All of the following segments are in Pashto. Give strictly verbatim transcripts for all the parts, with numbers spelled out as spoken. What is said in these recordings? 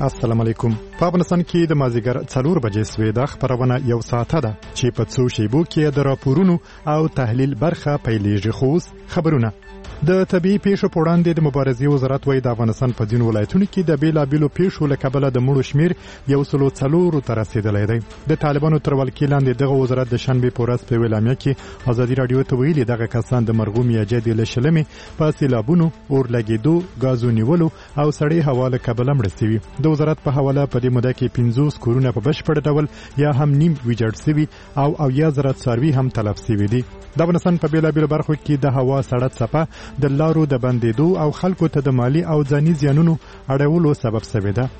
السلام علیکم. په افغانستان کې د مازیګر څلور بجې سوې د خبرونه یو ساعته ده چې په څو شیبو کې د راپورونو او تحلیل برخه پیلېږي. خو خبرونه د طبي پیښو په وړاندې د مبارزې وزارت وایي د افغانستان په ځینو ولایتونو کې د بیلابیلو پیښو له کبله د مړو شمیر یو سلو څلورو ته رسېدلی دی. د طالبانو تر ولکې لاندې دغه وزارت د شنبې په ورځ په اعلامیه کې ازادي راډیو ته ویلي دغه کسان د مرغوم یا جدي له شلمې په سیلابونو، اور لګېدو، ګازو نیولو او سړې هوا له کبله مړه شوي. د وزارت په حواله په دې موده کې پنځوس کورونه په بشپړ ډول یا هم نیم ویجاړ شوي او اویا زره څاروي هم تلف شوي دي. د افغانستان په بیلابیلو برخو کې د هوا سړه څپه د لارو د بندېدو او خلکو ته د مالی او ځاني زیانونو اړولو سبب شوې ده.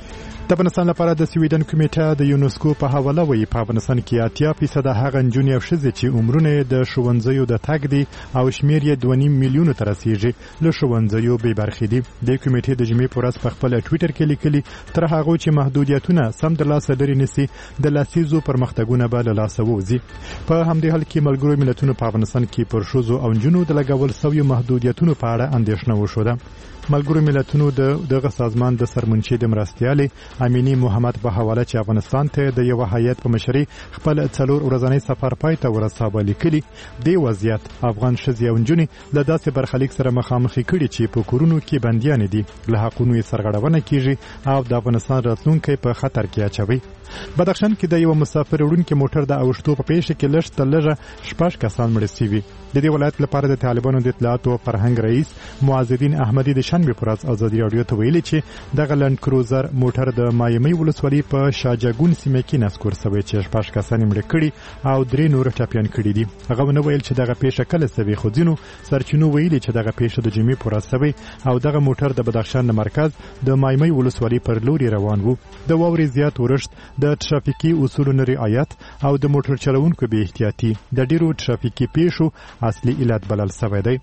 د افغانستان لپاره د سویډن کمیټه د یونسکو په حواله وایي په افغانستان کې اتیا فیصده هغه نجونې او ښځې چې عمرونه د ښوونځیو د تګ دي او شمیر یې دوه نیم میلیونو ته رسیږي له ښوونځیو بې برخې دي. د کمیټې د جمعې په ورځ په خپل ټویټر کې لیکلي تر هغه چې محدودیتونه سم د لاسه لرې نسی د لاسیزو پرمختګونه به له لاسه ووځي. په همدې حال کې ملګرو ملتونو په افغانستان کې پر ښځو او نجونو د لګول شویو محدودیتونو په اړه اندېښنه وښوده. ملګرو ملتونو د دغه سازمان د سرمنشي د مرستیالې امینی محمد په حواله چې افغانستان ته د یو هیئت په مشرۍ خپل څلور ورځنی سفر پای ته ورساوه لیکلي د وضعیت افغان ښځې او نجونې له داسې برخلیک سره مخامخ کړي چې په کورونو کې بندیان دي، له حقونو یې سرغړونه کیږي او د افغانستان راتلونکی په خطر کې اچوي. بدخشان کې د یو مسافر وړونکي موټر د اوښتو په پیښه کې لږ تر لږه شپږ کسان مړه شوي. د دې ولایت لپاره د طالبانو د اطلاعاتو او فرهنګ رئیس معاذ الدین احمدي د شنبې په ورځ ازادي راډیو ته ویلي چې دغه لند کروزر موټر د مایمۍ ولسوالۍ په شاجګون سیمه کې نسکور شوی چې شپږ کسان مړه کړي او درې نور ټپیان کړي دي. هغه ونه ویل چې دغه پیښه کله شوې، خو ځینو سرچینو ویلي چې دغه پیښه د جمعې په ورځ شوې او دغه موټر د بدخشان د مرکز د مایمۍ ولسوالۍ پر لوري روان و. د واورې زیات ورښت، د ټرافیکي اصولو نه رعایت او د موټر چلوونکو بې احتیاطي د ډیرو ټرافیکي پیښو اصلي علت بلل شوی دی.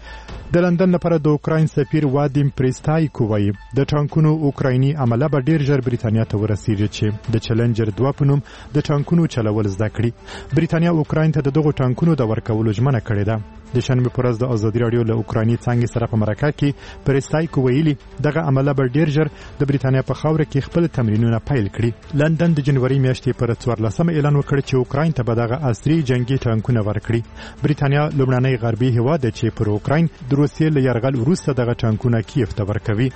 د لندن لپاره د اوکراین سفیر وادیم پریستایکو وایي د ټانکونو اوکرایني عمله به ډیر ژر بریتانیا ته ورسیږي چې د چلنجر دوه په نوم د ټانکونو چلول زده کړي. بریتانیا اوکراین ته د دغو ټانکونو د ورکولو ژمنه کړې ده. د شنبې په ورځ د ازادي راډیو له اوکرایني څانګې سره په مرکه کې پریستایکو ویلي دغه عمله به ډیر ژر د بریتانیا په خاوره کې خپل تمرینونه پیل کړي. لندن د جنوري میاشتې پر څوارلسمه اعلان وکړ چې اوکراین ته به دغه عصري جنگي ټانکونه ورکړي. بریتانیا لومړنی غربي هیواد دی چې پر اوکراین د روسیې له یرغل وروسته دغه ټانکونه کیف ته ورکوي.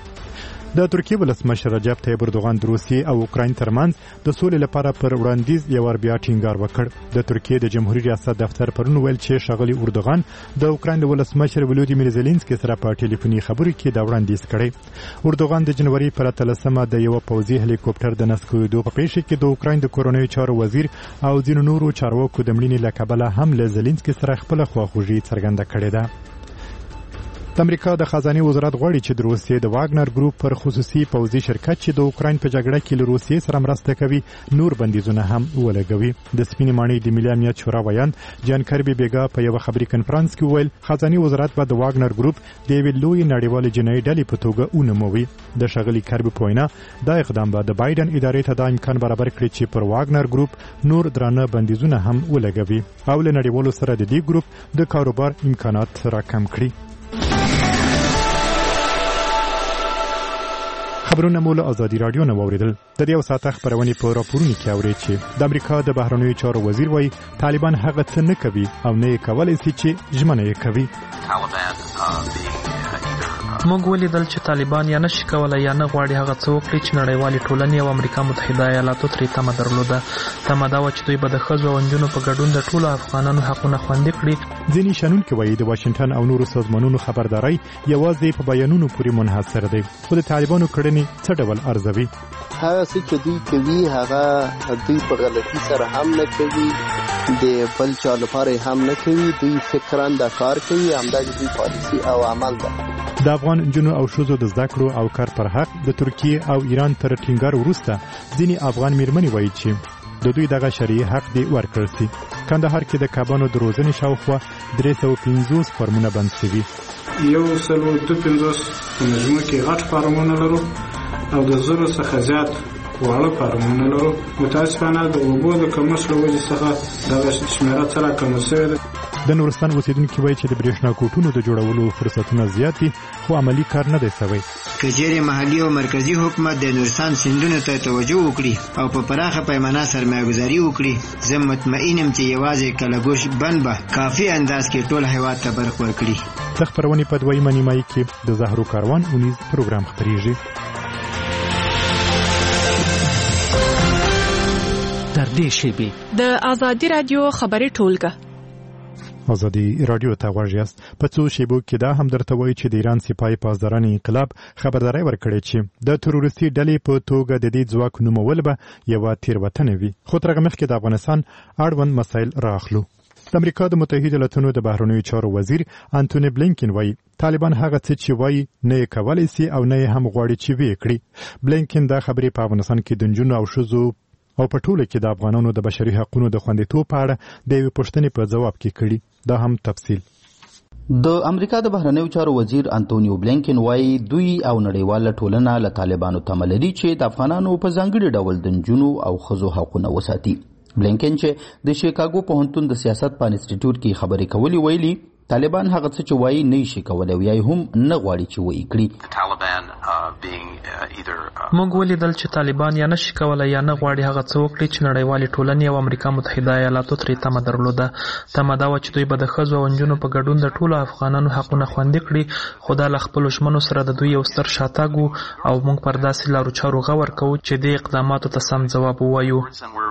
د ترکیې ولسمشر رجب طیب اردوغان د روسیې او اوکراین ترمنځ د سولې لپاره پر وړاندیز یو ور بیا ټینګار وکړ. د ترکیې د جمهوریت ریاست دفتر پرون ویل چې ښاغلي اردوغان د اوکراین د ولسمشر ولودیمیر زيلنسکي سره په ټلیفوني خبرو کې دا وړاندیز کړی. اردوغان د جنوري پر اتلسمه د یو پوځي هلیکوپټر د نسکویدو په پیښه کې د اوکراین د کورونیو چارو وزیر او ځینو نورو چارواکو د مړینې له کبله هم له زيلنسکي سره خپل خواخوږي څرګنده کړې ده. د امریکا د خزانه وزارت غواړي چې د روسیې د واګنر ګروپ پر خصوصي پوځي شرکت چې د اوکراین په جګړه کې له روسیې سره مرسته کوي نور بندیزونه هم ولګوي. د سپینې ماڼۍ د ملي امنیت شورا ویان جان کربي بیګا په یو خبري کنفرانس کې ویل خزانه وزارت به د واګنر ګروپ د یوې لوی نړیوالې جنایي ډلې په توګه ونوموي. د ښاغلي کربي په وینا دا اقدام به د بایدن ادارې ته د امکان برابر کړي چې پر واګنر ګروپ نور درانه بندیزونه هم ولګوي او له نړیوالو سره د دې ګروپ د کاروبار امکانات راکم کړي. خبرونه مو له ازادي راډیو نه واوریدل. د دې یو ساعته خبرونه په راپورونو کې اورئ چې د امریکا د بهرنیو چارو وزیر وایي طالبان هغه څه نه کوي او نه یې کولای شي چې ژمنه یې کوي. موږ ولیدل چې طالبان یا نشي کولای یا نه غواړي هغه څه وکړي چې نړیوالې ټولنې او امریکا متحده ایالاتو ترې تمه درلوده. تمه دا وه چې دوی به د ښځو او نجونو په ګډون د ټولو افغانانو حقونه خوندي کړي. ځینې شنونکي وایي د واشنګټن او نورو سازمانونو خبرداري یوازې په بیانونو پورې منحصر دی، خو د طالبانو کړنې څه ډول ارزوي؟ هغه څه چې دوی کوي هغه دوی په غلطي سره هم نه کوي، د بل چا لپاره هم نه کوي. دوی فکراً دا کار کوي، همدا دوی پالیسي او عمل ده. د افغان جنو او شوزو د زده کړو او کار پر حق د ترکیه او ایران تر ټینګار وروسته ځینې افغان میرمنې وایي چې د دوی دغه شرعي حق دی ورکړل شي. کندهار کې د کبانو د روزنې شاوخوا درې سوه پنځوس فارمونه بند شوي. یو سل دوه پنځوس مجموع کې غټ فارمونه لرو او د زرو څخه زیات واړه فارمونه لرو. متاسفانه د اوبو د کمښت له وجې څخه دغه شمېره څه راکمه شوې ده. د نورستان اوسیدونکي وایي چې د برېښنا کوټونو د جوړولو فرصتونه زیات دي خو عملي کار نه دی سوی. که چیرې محلي او مرکزي حکومت د نورستان سیندونو ته توجه وکړي او په پراخه پیمانه سرمایه‌ګذاري وکړي زه مطمئن یم چې یوازې کلګوش بند به کافي انداز کې ټول هیواد ته برق ورکړي. د خپرونې په دویمه نیمایي کې د زهرو کاروان اونیز پروګرام خپریږي. تر دې شیبې د ازادي رادیو خبري ټولګه ازادي رادیو ته غوږ یاست. په څو شیبو کې دا هم درته وایي چې د ایران سپاه پاسداران انقلاب خبرداری ورکړې چې د تروریستي ډلې په توګه د دې ځواک نومول به یوه تېروتنه وي. خو تر هغه مخکې د افغانستان اړوند مسایل راخلو. د امریکا د متحده ایالاتونو د بهرنیو چارو وزیر انټونی بلینکن وایي طالبان هغه څه چې وایي نه یې کولی سي او نه یې هم غواړي چې ویې کړي. بلینکن دا خبرې په افغانستان کې د نجونو او ښځو او په ټوله کې د افغانانو د بشري حقوقو د خوندیتوب په اړه د یوې پوښتنې په ځواب کې کړي. دا هم تفصیل. د امریکا د بهرنیو چارو وزیر انټونیو بلینکن وایي دوی او نړیواله ټولنه له طالبانو تمه لري چې د افغانانو په ځانګړي ډول د نجونو او ښځو حقونه وساتي. بلینکن چې د شیکاګو پوهنتون د سیاست په انسټیټیوټ کې خبرې کولې ویلي طالبان هغه څه چې وایي نه شي کولی او یا هم نه غواړي چې وایي کړي. موږ ولیدل چې طالبان یا نشي کولی یا نه غواړي هغه څه وکړي چې نړیوالې ټولنې او امریکا متحده ایالاتو ترې تمه درلوده. تمه دا وه چې دوی به د ښځو او نجونو په ګډون د ټولو افغانانو حقونه خوندي کړي. خو دا له خپلو ژمنو سره د دوی یو ستر شاتګ و او موږ پر داسې لارو چارو غور کوو چې دې اقداماتو ته سم ځواب ووایو.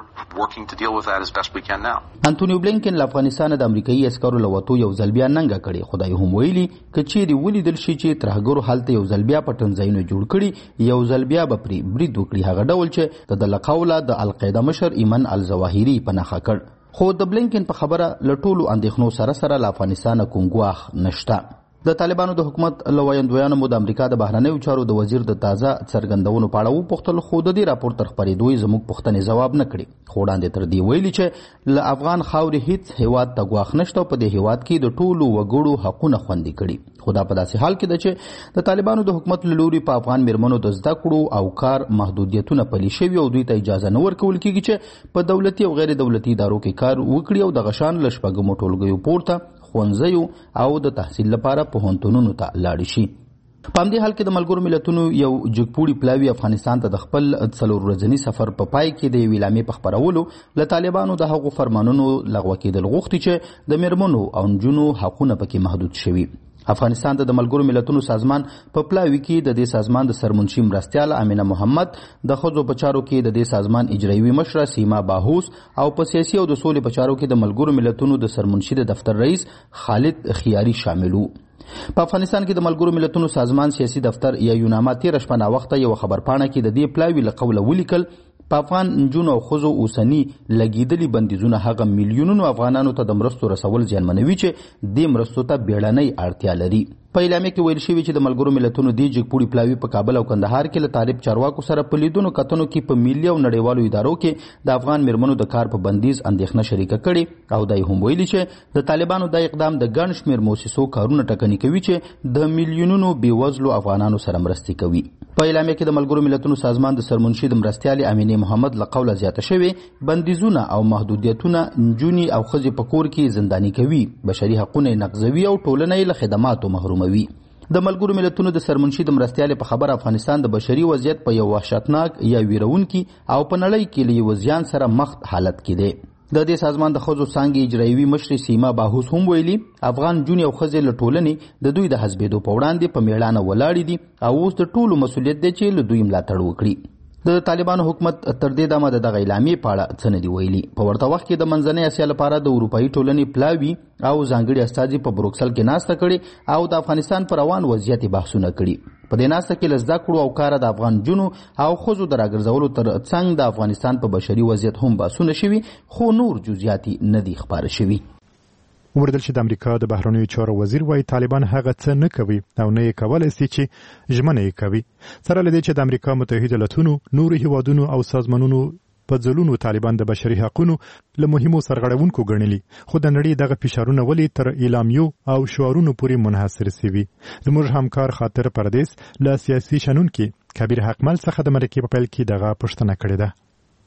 انټونیو بلینکن له افغانستانه د امریکایي عسکرو له وتو یو ځل بیا ننګه کړې. خدای هم ویلي که چیرې ولیدل شي چې ترهګرو هلته یو ځل بیا پټن ځایونه جوړ کړي یو ځل بیا به پرې برید وکړي هغه ډول چې د ده له قوله د القاعده مشر ایمن الظواهري په نښه کړ. خو د بلینکن په خبره له ټولو اندېښنو سره سره له افغانستانه کوم ګواښ نشته. د طالبانو د حکومت له ویاندویانو مو د امریکا د بهرنیو چارو د وزیر د تازه څرګندونو په اړه وپوښتل خو د دې راپور تر خپرېدو یې زموږ پوښتنې ځواب نه کړې. خو وړاندې تر دې ویلي چې له افغان خاورې هیڅ هیواد ته ګواښ نشته او په دې هیواد کې د ټولو وګړو حقونه خوندي کړي. خو دا په داسې حال کې ده چې د طالبانو د حکومت له لوري په افغان میرمنو د زده کړو او کار محدودیتونه پلي شوي او دوی ته اجازه نه ورکول کېږي چې په دولتي او غیر دولتي ادارو کې کار وکړي او دغه شان له شپږمو ټولګیو پورته ښوونځیو او د تحصیل لپاره پوهنتونونو ته لاړ شي. په همدې حال کې د ملګرو ملتونو یو جګپوړي پلاوي افغانستان ته د خپل څلور ورځني سفر په پای کې د یوې اعلامیې په خپرولو له طالبانو د هغو فرمانونو لغوه کېدل غوښتي چې د میرمنو او نجونو حقونه پکې محدود شوي. افغانستان ته د ملګرو ملتونو سازمان په پلاوي کې د دې سازمان د سرمنشي مرستیال امینه محمد د ښځو په چارو کې د دې سازمان اجرایوي مشره سیما باهوس او په سیاسي او د سولې په چارو کې د ملګرو ملتونو د سرمنشي د دفتر رئیس خالد خیاري شامل وو. په افغانستان کې د ملګرو ملتونو سازمان سیاسي دفتر یا یوناما تېره شپه ناوخته یو خبرپاڼه کې د دې پلاوي له قوله ولیکل په افغان نجونو او ښځو اوسني لګېدلي بندیزونه هغه میلیونونو افغانانو ته د مرستو رسول زیانمنوي چې دې مرستو ته بیړنۍ اړتیا لري. په اعلامیه کې ویل شوي چې د ملګرو ملتونو دې جګپوړي پلاوي په کابل او کندهار کې له طالب چارواکو سره په لیدونو کتنو کې په ملي او نړیوالو ادارو کې د افغان میرمنو د کار په بندیز اندېښنه شریکه کړې او دا هم ویلي چې د طالبانو دا اقدام د ګڼ شمېر موسسو کارونه ټکني کوي چې د میلیونونو بېوزلو افغانانو سره مرستې کوي. په اعلامیه کې د ملګرو ملتونو سازمان د سرمنشي د مرستیالې امینې محمد له قوله زیاته شوې بندیزونه او محدودیتونه نجونې او ښځې په کور کې زنداني کوي، بشري حقونه یې نقضوي او ټولنه یې له خدماتو محروموي. د ملګرو ملتونو د سرمنشي د مرستیالې په خبر افغانستان د بشري وضعیت په یو وحشتناک یا ویرونکي او په نړۍ کې له یو زیان سره مخ حالت کې دی. د دې سازمان د ښځو څانګې اجرایوي مشرې سیما باهوس هم ویلي افغان نجونې او ښځې له ټولنې د دوی د حسبېدو په وړاندې په میړانه ولاړې دي او اوس د ټولو مسؤلیت دی چې له دوی ملاتړ وکړي. د طالبانو حکومت تر دې دمه د دغه اعلامیې په اړه څه نه دي ویلي. په ورته وخت کې د منځنۍ اسیا لپاره د اروپایي ټولنې پلاوي او ځانګړي استازي په بروکسل کې ناسته کړې او د افغانستان پر روان وضعیت بحثونه کړي. په دې ناسته کې له زده کړو او کاره د افغان نجونو او ښځو د راګرځولو تر څنګ د افغانستان په بشري وضعیت هم بحثونه شوي خو نور جزئیات نه دي خپاره شوي. وردل چې د امریکا د بهرنیو چارو وزیر وایي طالبان هغه څه نه کوي او نه یې کولی سي چې ژمنه یې کوي. سره له دې چې د امریکا متحده ایالاتونو نورو هیوادونو او سازمانونو په ځلونو طالبان د بشري حقوقو له مهمو سرغړونکو ګڼلي، خو د نړۍ دغه فشارونه ولې تر اعلامیو او شعارونو پورې منحصر سوي. زموږ همکار خاطر پردیس له سیاسي شنونکي کبیر حقمل څخه د مرکې په پیل کې دغه پوښتنه کړې ده.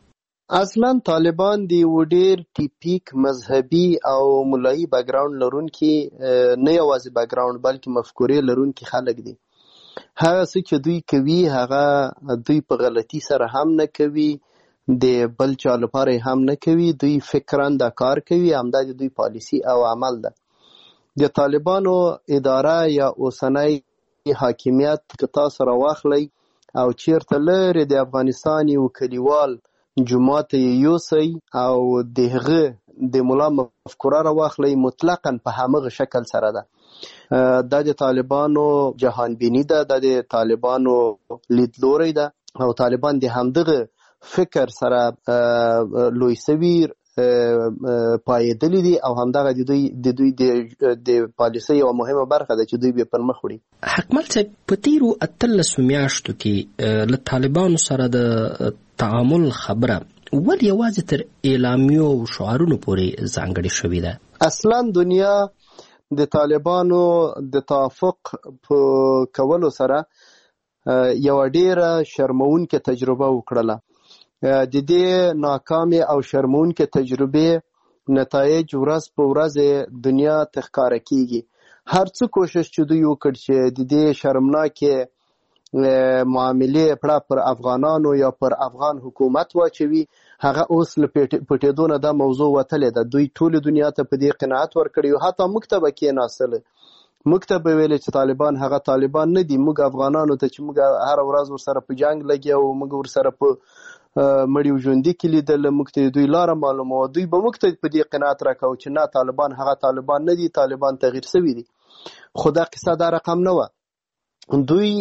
اصلا طالبان د یو ډیر ټیپیک مذهبي او ملایي بیکګراوند لرونکي نه یوازې بیکګراوند بلکې مفکورې لرونکي خلک دي. هغه څه چې دوی کوي هغه دوی په غلطي سره هم نه کوي، د بل چا لپاره هم نه کوي، دوی فکراً دا کار کوي، همدا د دوی پالیسی او عمل ده. د طالبانو اداره یا اوسنی حاکمیت که تاسو راواخلئ او چیرته لرې د افغانستان یو کلیوال جمعه ته یې یوسئ او د هغه د ملا مفکوره راواخلئ، مطلقاً په همغه شکل سره ده. دا د طالبانو جهانبینی ده، دا د طالبانو لیدلوری ده او طالبان د همدغه فکر سره لوی سوي پایېدلي دي او همدغه د دوی د دوی د پالیسۍ یوه مهمه برخه ده چې دوی به پر مخ وړي. حکمل صاحب، په تیرو اتلسو میاشتو کې له طالبانو سره د تعامل خبره ولې یوازې تر اعلامیو او شعارونو پورې ځانګړې شوې ده؟ اصلا دنیا د طالبانو د توافق په کولو سره یو ډیره شرمونکې تجربه وکړله. د دې ناکامې او شرمونکې تجربې نتایج ورځ په ورځ دنیا ته ښکاره کیږي. هر څه کوشش چې دوی وکړ چې د دې شرمناکې معاملې پړه پر افغانانو یا پر افغان حکومت واچوي، هغه اوس له پټېدو نه دا موضوع وتلې ده. دوی ټولې دنیا ته په دې قناعت ورکړي او حتی موږ ته به کېناستله، موږ ته به ویلې چې طالبان هغه طالبان نه دي. موږ افغانانو ته چې موږ هره ورځ ورسره په جنګ لګیا او موږ ورسره په مړي او ژوندي کې لیدل، موږ ته دوی لاره معلومه وه. دوی به موږ ته په دې قناعت راکوو چې نه، طالبان هغه طالبان نه دي، طالبان تغییر سوي دي. خو دا قصه دا رقم نه وه. دوی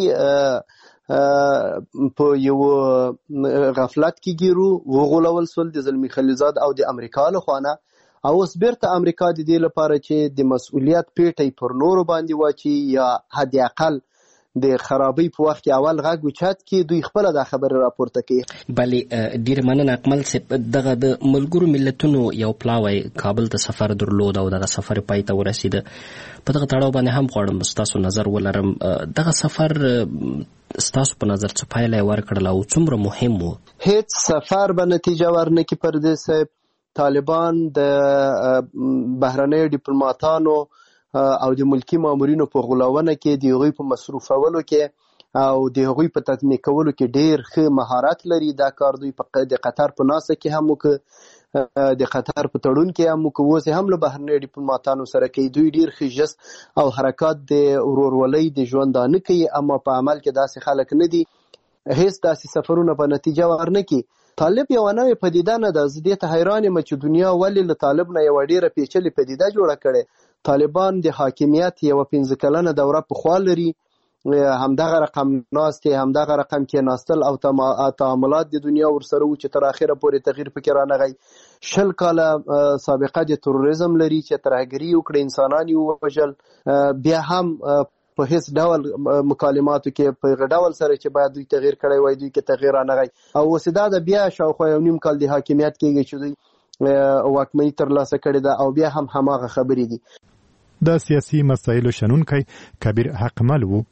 په یو غفلت کې ګیرو وغولول سول د زلمی خلیلزاد او د امریکا له خوانه، او اوس بیرته امریکا د دې لپاره چې د مسؤلیت پیټی پر نورو باندې واچي یا حد اقل د خرابۍ په وخت کې اول غږ اوچت کړي، دوی خپله دا خبره راپورته کوي. بلې ډېره مننه اکمل صاحب. دغه د ملګرو ملتونو یو پلاوی کابل ته سفر درلود او دغه سفر پای ته ورسېده. په دغه تړاو باندې هم غواړم ستاسو نظر ولرم. دغه سفر ستاسو په نظر څه پایله یې ورکړله او څومره مهم و؟ هیڅ سفر به نتیجه ورنکړي پردې صاحب. طالبان د بهرنیو ډیپلوماتانو او د ملکی مامورینو په غولونه کې، د هغوی په مصروفولو کې او د هغوی په تطمیع کولو کې ډیر ښه مهارت لري. دا کار دوی د قطر په ناسه کې هم وکړه، د قطر په تړون کې هم وکړه، اوس هم له بهرنیو ډیپلوماتانو سره کوي. دوی ډیر ښه جست او حرکات د ورورولۍ د ژوندانه کوي، اما په عمل کې داسې خلک نه دي. هیڅ داسې سفرونه په نتیجه ورنکړي. طالب یوه نوې پدیده نه ده. زه دې ته حیران یم چې دنیا ولې له طالب نه یوه ډیره پیچلې پدیده جوړه کړې. طالبان د حاکمیت یوه پنځه کلنه دوره پخوا لري، همدغه رقم ناستې، همدغه رقم کېناستل او تعاملات د دنیا ورسره و چې تر اخره پورې تغییر پکې رانغی. شل کاله سابقه د تروریزم لري چې ترهګري وکړه، انسانان یې ووژل، بیا هم په هیڅ ډول مکالماتو کې په هغه ډول سره چې باید دوی تغییر کړی وای دوی کې تغییر رانغی. او اوس دا د بیا شاوخوا یو نیم کال د حاکمیت کېږي چې دوی واکمني ترلاسه کړې ده او بیا هم هماغه خبرې دي. د سیاسي مسایلو شنونکی کبیر حقمل وو.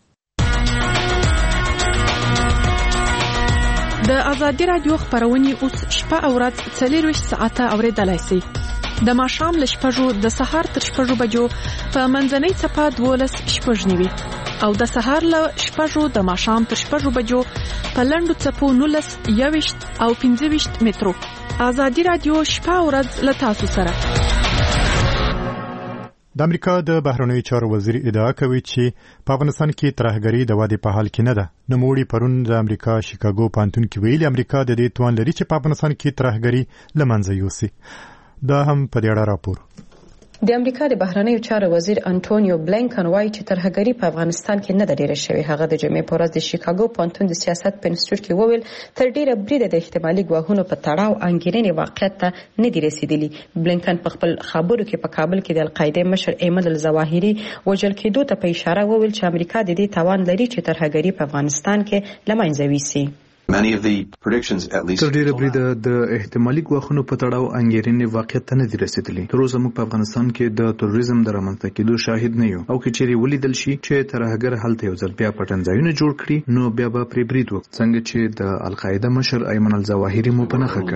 د ازادي رادیو خبرونه اوس شپه او ورځ څلورویشت ساعته اوریدلای شئ. د ماښام له شپږو د سهار تر شپږو بجو په منځنۍ څپه دولس شپږ نیوي او د سهار له شپږو د ماښام تر شپږو بجو په لنډو څپو نولس یوویشت او پنځه ویشت مترو. ازادي رادیو شپه او ورځ له تاسو سره. د امریکا د بهرنیو چارو وزیر ادعا کوي چې په افغانستان کې ترهګري د ودې په حال کې نه ده. نوموړي پرون د امریکا شیکاګو پوهنتون کې ویلي امریکا د دې توان لري چې په افغانستان کې ترهګري له منځه یوسي. دا هم په دې اړه راپور. د امریکا د بهرنیو چارو وزیر انټونیو بلینکن وایي چې ترهګري په افغانستان کې نه ده ډیره شوې. هغه د جمعې په ورځ د شیکاګو پوهنتون د سیاست په انسټیټیوټ کې وویل تر ډیره بریده د احتمالي ګواښونو په تړاو انګیرنې واقعیت ته نه دي رسیدلي. بلینکن په خپل خبرو کې په کابل کې د القاعده مشر ایمن الظواهري وژل کېدو ته په اشاره وویل چې امریکا د دې توان لري چې ترهګري په افغانستان کې له منځه یوسي. تر ډیره بریده د احتمالي ګواښونو په تړاو انګېرنې واقعیت ته نه دي رسېدلي. تر اوسه موږ په افغانستان کې د تروریزم د رامنځته کېدو شاهد نه یو، او که چیرې ولیدل شي چې ترهګر هلته یو ځل بیا پټنځایونه جوړ کړي نو بیا به پرې برید وکړي، څنګه چې د القاعده مشر ایمن الظواهري مو په نښه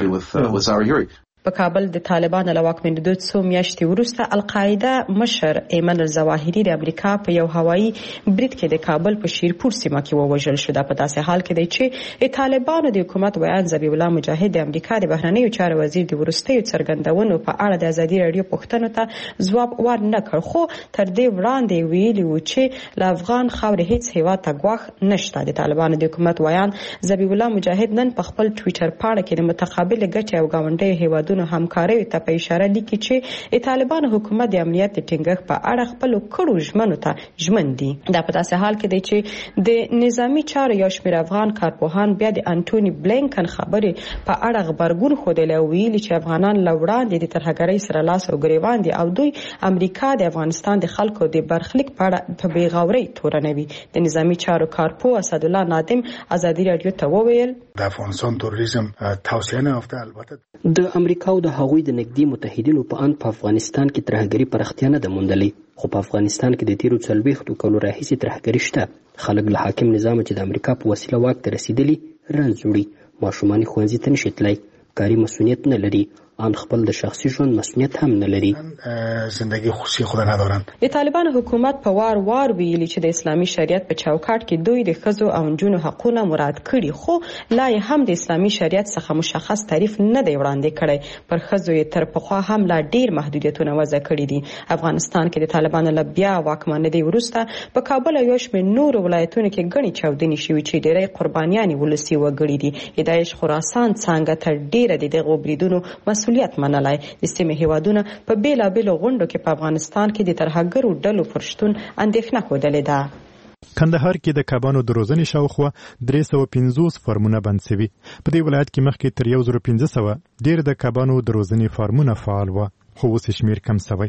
کړ. په کابل د طالبانو له واکمنېدو څو میاشتې وروسته القاعده مشر ایمن الظواهري د امریکا په یو هوایي برید کې د کابل په شیرپور سیمه کې ووژل شو. دا په داسې حال کې دی چې د طالبانو د حکومت ویان ذبیح الله مجاهد د امریکا د بهرنیو چارو وزیر د وروستیو څرګندونو په اړه د ازادي راډیو پوښتنو ته ځواب ورنه کړ، خو تر دې وړاندې ویلي و چې له افغان خاورې هیڅ هیواد ته ګواښ نشته. د طالبانو د حکومت ویان ذبیح الله مجاهد نن په خپل ټویټر پاڼه کې د متقابل ګټې او ګاونډیو هیوادونو همکارۍ ته په اشاره لیکي چې د طالبانو حکومت د امنیت د ټینګښت په اړه خپل کړو ژمنو ته ژمن دي. دا په داسې حال کې دی چې د نظامی چارو یو شمېر افغان کارپوهان بیا د انټونی بلینکن خبرې په اړه غبرګون ښودلی او ویلي چې افغانان له وړاندې د ترهګرۍ سره لاس او ګریوان دي او دوی امریکا د افغانستان د خلکو د برخلیک په اړه په بېغورۍ تورنوي. د نظامی چارو کارپو اسدالله نادم ازادي راډیو ته وویل د افغانستان تروریزم توصیه نه افته. البته د امریکا او د هغوی د نږدې متحدینو په ان په افغانستان کې ترهګري پراختیا نه ده موندلې، خو په افغانستان کې د تیرو څلوېښتو کالو راهیسې ترهګري شته. خلک له حاکم نظام چې د امریکا په وسیله واک ته رسېدلي رنځ وړي، ماشومان ښوونځي ته نشي تللی، کاري مسؤلیت نه لري، آن خپل د شخصي ژوند مسؤلیت هم نه لري. زندگی خصوصي خود ندارند. د طالبانو حکومت په وار وار ویلي چې د اسلامي شریعت په چوکاټ کې دوی د ښځو او نجونو حقونه مراد کړي، خو لا یې هم د اسلامي شریعت څخه مشخص تعریف نه دی وړاندې کړی. پر ښځو یې تر پخوا هم لا ډیر محدودیتونه وضع کړي دي. افغانستان کې د طالبانو له بیا واکمنېدو وروسته په کابل او یو شمېر نورو ولایتونو کې ګڼې چاودنې شوي چې ډېری قربانیانې ولسي وګړي دي. د داعش خراسان څانګه تر ډیره د دغو بریدونو مسؤلیت منلای. د سیمې هیوادونه په بیلابیلو غونډو کې په افغانستان کې د ترهګرو ډلو پر شتون اندېښنه ښودلې ده. کندهار کې د کبانو د روزنې شاوخوا درې سوه پنځوس فارمونه بند شوي. په دې ولایت کې مخکې تر یو زر پنځه سوه ډېر د کبانو د روزنې فارمونه فعال وو، خو اوس شمېر کم شوی.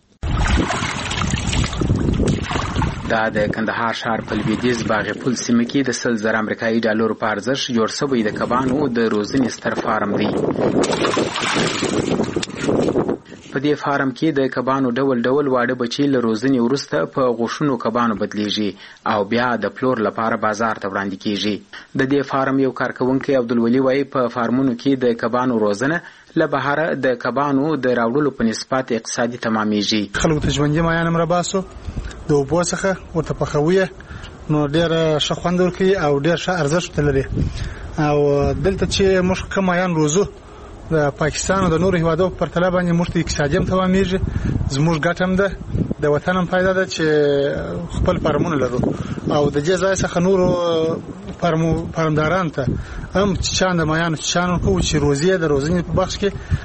دا د کندهار ښار په لویدیځ باغ پل سیمه کې د سل زره امریکایي ډالرو په ارزښت جوړ شوی د کبانو د روزنې ستر فارم دی. په دې فارم کې د کبانو ډول ډول واړه بچي له روزنې وروسته په غوښونو کبانو بدلیږي او بیا د پلور لپاره بازار ته وړاندې کیږي. د دې فارم یو کارکونکی عبدالولي وایي په فارمونو کې د کبانو روزنه له بهره د کبانو د راوړلو په نسبت اقتصادي تمامیږي. خلکو ته ژوندي مایان هم راباسو د اوبو څخه ورته پخوي نو ډېر ښه خوند ورکوي او ډېر ښه ارزښت لري. او دلته چې موږ کوم مایان روزو د پاکستان او د نورو هیوادو په پرتله باندې موږ ته اقتصادي هم تمامیږي، زموږ ګټه هم ده، د وطن هم فایده ده چې خپل فارمونه لرو او د دې ځای څخه نورو فارمو فارمدارانو ته هم چان د مایانو چان کوو چې روزي د روزنې په بخش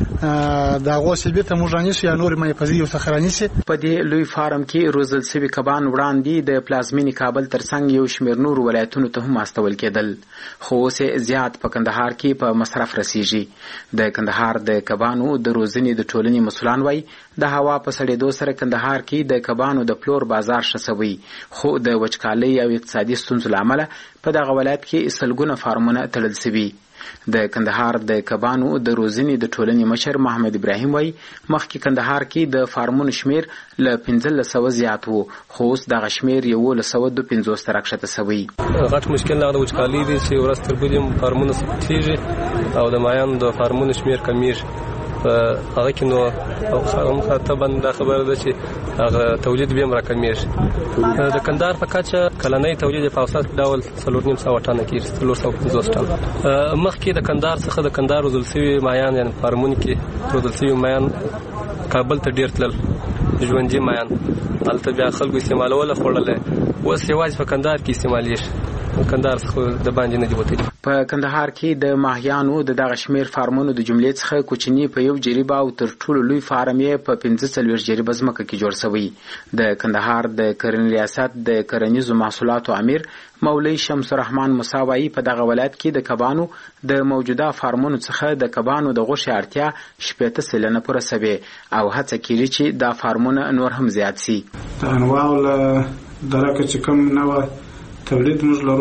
کې د هغو سلبي ته موږ رانیسو یا نورې مایپذیري ورڅخه رانیسي. په دې لوی فارم کې روزل سوي کبان وړاندې د پلازمینې کابل ترڅنګ یو شمېر نورو ولایتونو ته هم استول کېدل، خو اوس زیات په کندهار کې په مصرف رسیږي. د کندهار د کبانو د روزنې د ټولنې مسؤلان وایي د هوا په سړېدو سره کندهار کې د کبانو د پلور بازار ښه شوی، خو د وچکالۍ او اقتصادي ستونزو له امله په دغه ولایت کې سلګونه فارمونه تړل شوي. د کندهار د کبانو د روزنې د ټولنې مشر محمد ابراهیم وایي مخکې کندهار کې د فارمونو شمیر له پنځلس سوه زیات و، خو اوس دغه شمیر یولس سوه دوه پنځوس ته راکښته شوی. غټ مشکل هغه د وچکالۍ دی چې ورځ تر بلې فارمونه سقطېږي او د مایانو د فارمونو شمیر کمیږي. هغه کې نو مخاطبا دا خبره ده چې هغه تولید بیا هم راکمیږي. د کندهار په کچه کلنی تولید په اوسط ډول څلور نیم سوه ټنه کېږي، څلور سوه پنځوس ټنه. مخکې د کندهار څخه د کندهار روزل سوي مایان یعنې فارمونو کې روزل سوي مایان کابل ته ډېر تلل، ژوندي مایان هلته بیا خلکو استعمالوله خوړلی، اوس یوازې په کندهار کې استعمالیږي، کندهار څخه د باندې نه دي وتلي. په کندهار کې د ماهیانو د دغه شمیر فارمونو د جملې څخه کوچني په یو جریبه او تر ټولو لوی فارم یې په پنځه څلوېښت جریبه ځمکه کې جوړ شوی. د کندهار د کرنې ریاست د کرنیزو محصولاتو امیر مولوي شمس الرحمن موسی وایي په دغه ولایت کې د کبانو د موجوده فارمونو څخه د کبانو د غوښې اړتیا شپېته سلنه پوره شوې او هڅه کېږي چې دا فارمونه نور هم زیات شي. د انواعو له درکه چې کوم نوع تولید موږ لرو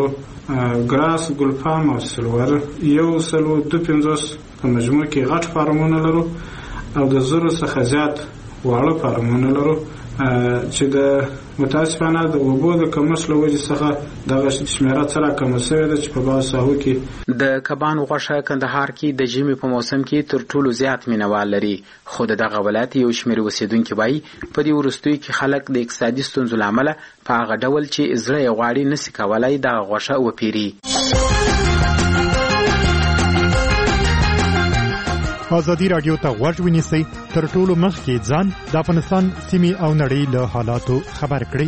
ګراس، ګلفام او سلور. یو سلو دو پنځوس په مجموع کې غټ فارمونه لرو او د زرو څخه زیات واړه فارمونه لرو چې د متاسفانه د اوبو د کمښت له وجې څخه دغه شمېره څه راکمه شوې ده چې په بعضو ساحو کې د کبانو غوښه کندهار کې د ژمي په موسم کې تر ټولو زیات مینوال لري، خو د دغه ولایت یو شمېر اوسېدونکي وایي په دې وروستیو کې خلک د اقتصادي ستونزو له امله په هغه ډول چې زړه یې غواړي نسي کولی دغه غوښه وپېري. ازادي راډیو ته غوږ ونیسئ، تر ټولو مخکې ځان د افغانستان سیمې او نړۍ له حالاتو خبر کړئ.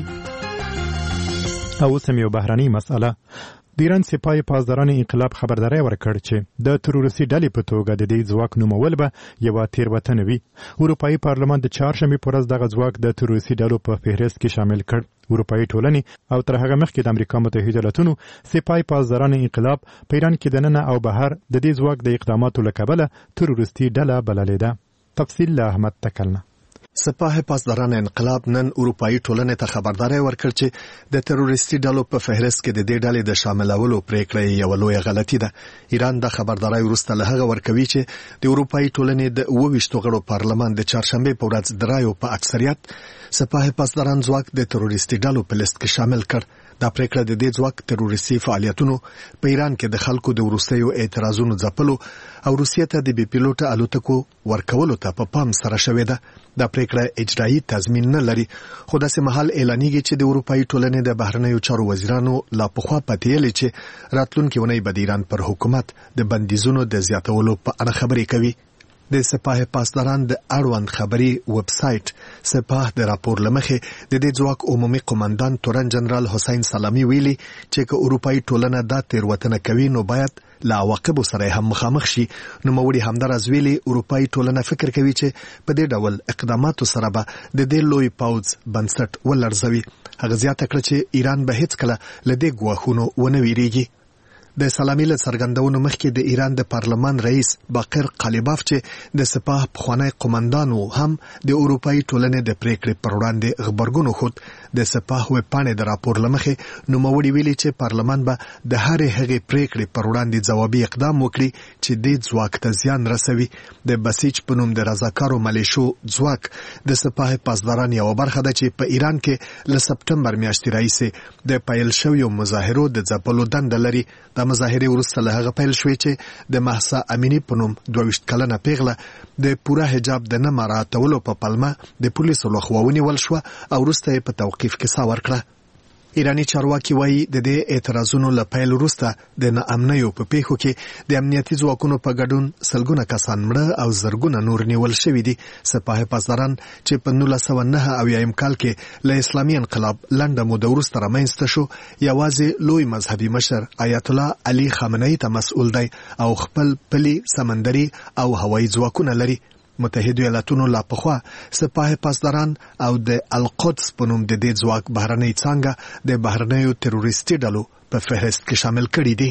او اوس هم یو بهرنۍ مسئله. د ایران سپاه پاسداران انقلاب خبرداری ورکړ چې د تروریستي ډلې په توګه د دې ځواک نومول به یوه تېروتنه وي. اروپایي پارلمان د چهارشنبې په ورځ دغه ځواک د تروریستي ډلو په فهرست کې شامل کړ. اروپایي ټولنې او تر هغه مخکې د امریکا متحده ایالاتونو سپاه پاسداران انقلاب په ایران کې دننه او بهر د دې ځواک د اقداماتو له کبله تروریستي ډله بللې ده. تفصیل له احمد تکلنه. سپاه پاسداران انقلاب نن اروپایي ټولنې ته خبرداری ورکړ چې د تروریستي ډلو په فهرست کې د دې ډلې د شاملولو پریکړه یوه لویه غلطي ده. ایران د خبرداری وروسته له هغه ورکوي چې د اروپایي ټولنې د اووه ویشتو غړو پارلمان د چهارشنبې په ورځ د رایو په اکثریت سپاه پاسداران ځواک د تروریستي ډلو په لیست کې شامل کړ. دا پریکړه د دې ځواک تروریستي فعالیتونو په ایران کې د خلکو د وروستیو اعتراضونو ځپلو او روسیې ته د بي پیلوټه الوتکو ورکولو ته په پا پام سره شوې ده. دا پریکړه اجرایي تضمین نه لري، خو داسې مهال اعلانېږي چې د اروپایي ټولنې د بهرنیو چارو وزیرانو لا پخوا پتیلې چې راتلونکي اونۍ به د ایران پر حکومت د بندیزونو د زیاتولو په اړه خبرې کوي. د سپاه پاسداران د اړوند خبري ویب سایټ سپاه د راپور لمخې د دې ځواک عمومي قومندان تورن جنرال حسین سلامی ویلي چې که اروپایي ټولنه دا تېروتنه کوي نو باید له عواقبو سره هم مخامخ شي. نو نوموړي همداراز ویلي اروپایي ټولنه فکر کوي چې په دې ډول اقداماتو سره به د دې لوی پوځ بنسټ ولړزوي. هغه زیاته کړه چې ایران به هیڅکله له دې ګواښونو ونه ویریږي. د سلامي له څرګندونو مخکې د ایران د پارلمان رئیس باقر قالیباف چې د سپاه پخوانی قومندان و هم د اروپایي ټولنې د پریکړې پر وړاندې غبرګون وښود. د سپاه ویبپاڼې د راپور له مخې نوموړي ویلي چې پارلمان به د هرې هغې پریکړې پر وړاندې ځوابي اقدام وکړي چې دې ځواک ته زیان رسوي. د بسیج په نوم د رضاکارو ملیشو ځواک د سپاه پاسداران یوه برخه ده چې په ایران کې له سپټمبر میاشتې راهیسې د پیل شویو مظاهرو د ځپلو دنده لري. د مظاهرې وروسته له هغه پیل شوې چې د مهسا امینی په نوم دوه ویشت کلنه پیغله د پوره حجاب د نه مراعاتولو په پلمه د پولیسو لخوا ونیول شوه او وروسته یې په توقیف کې ساه ورکړه. ایرانی چارواکي وایي د دې اعتراضونو له پیل وروسته د ناامنیو په پیښو کې د امنیتي ځواکونو په ګډون سلګونه کسان مړه او زرګونه نور نیول شوي دي. سپاه پاسداران چې په نولس سوه نهه اویایم کال کې له اسلامي انقلاب لنډه موده وروسته رامنځته شو یوازې لوی مذهبي مشر آیت الله علي خامنه‌ای ته مسؤل دی او خپل پلي سمندري او هوایي ځواکونه لري. متحده ایالاتونو لا پخوا سپاه پاسداران او د القدس په نوم د دې ځواک بهرنۍ څانګه د بهرنیو تروریستي ډلو په فهرست کې شامل کړي دي.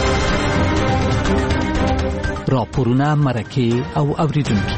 راپورونه مرکه او اوریدونکي.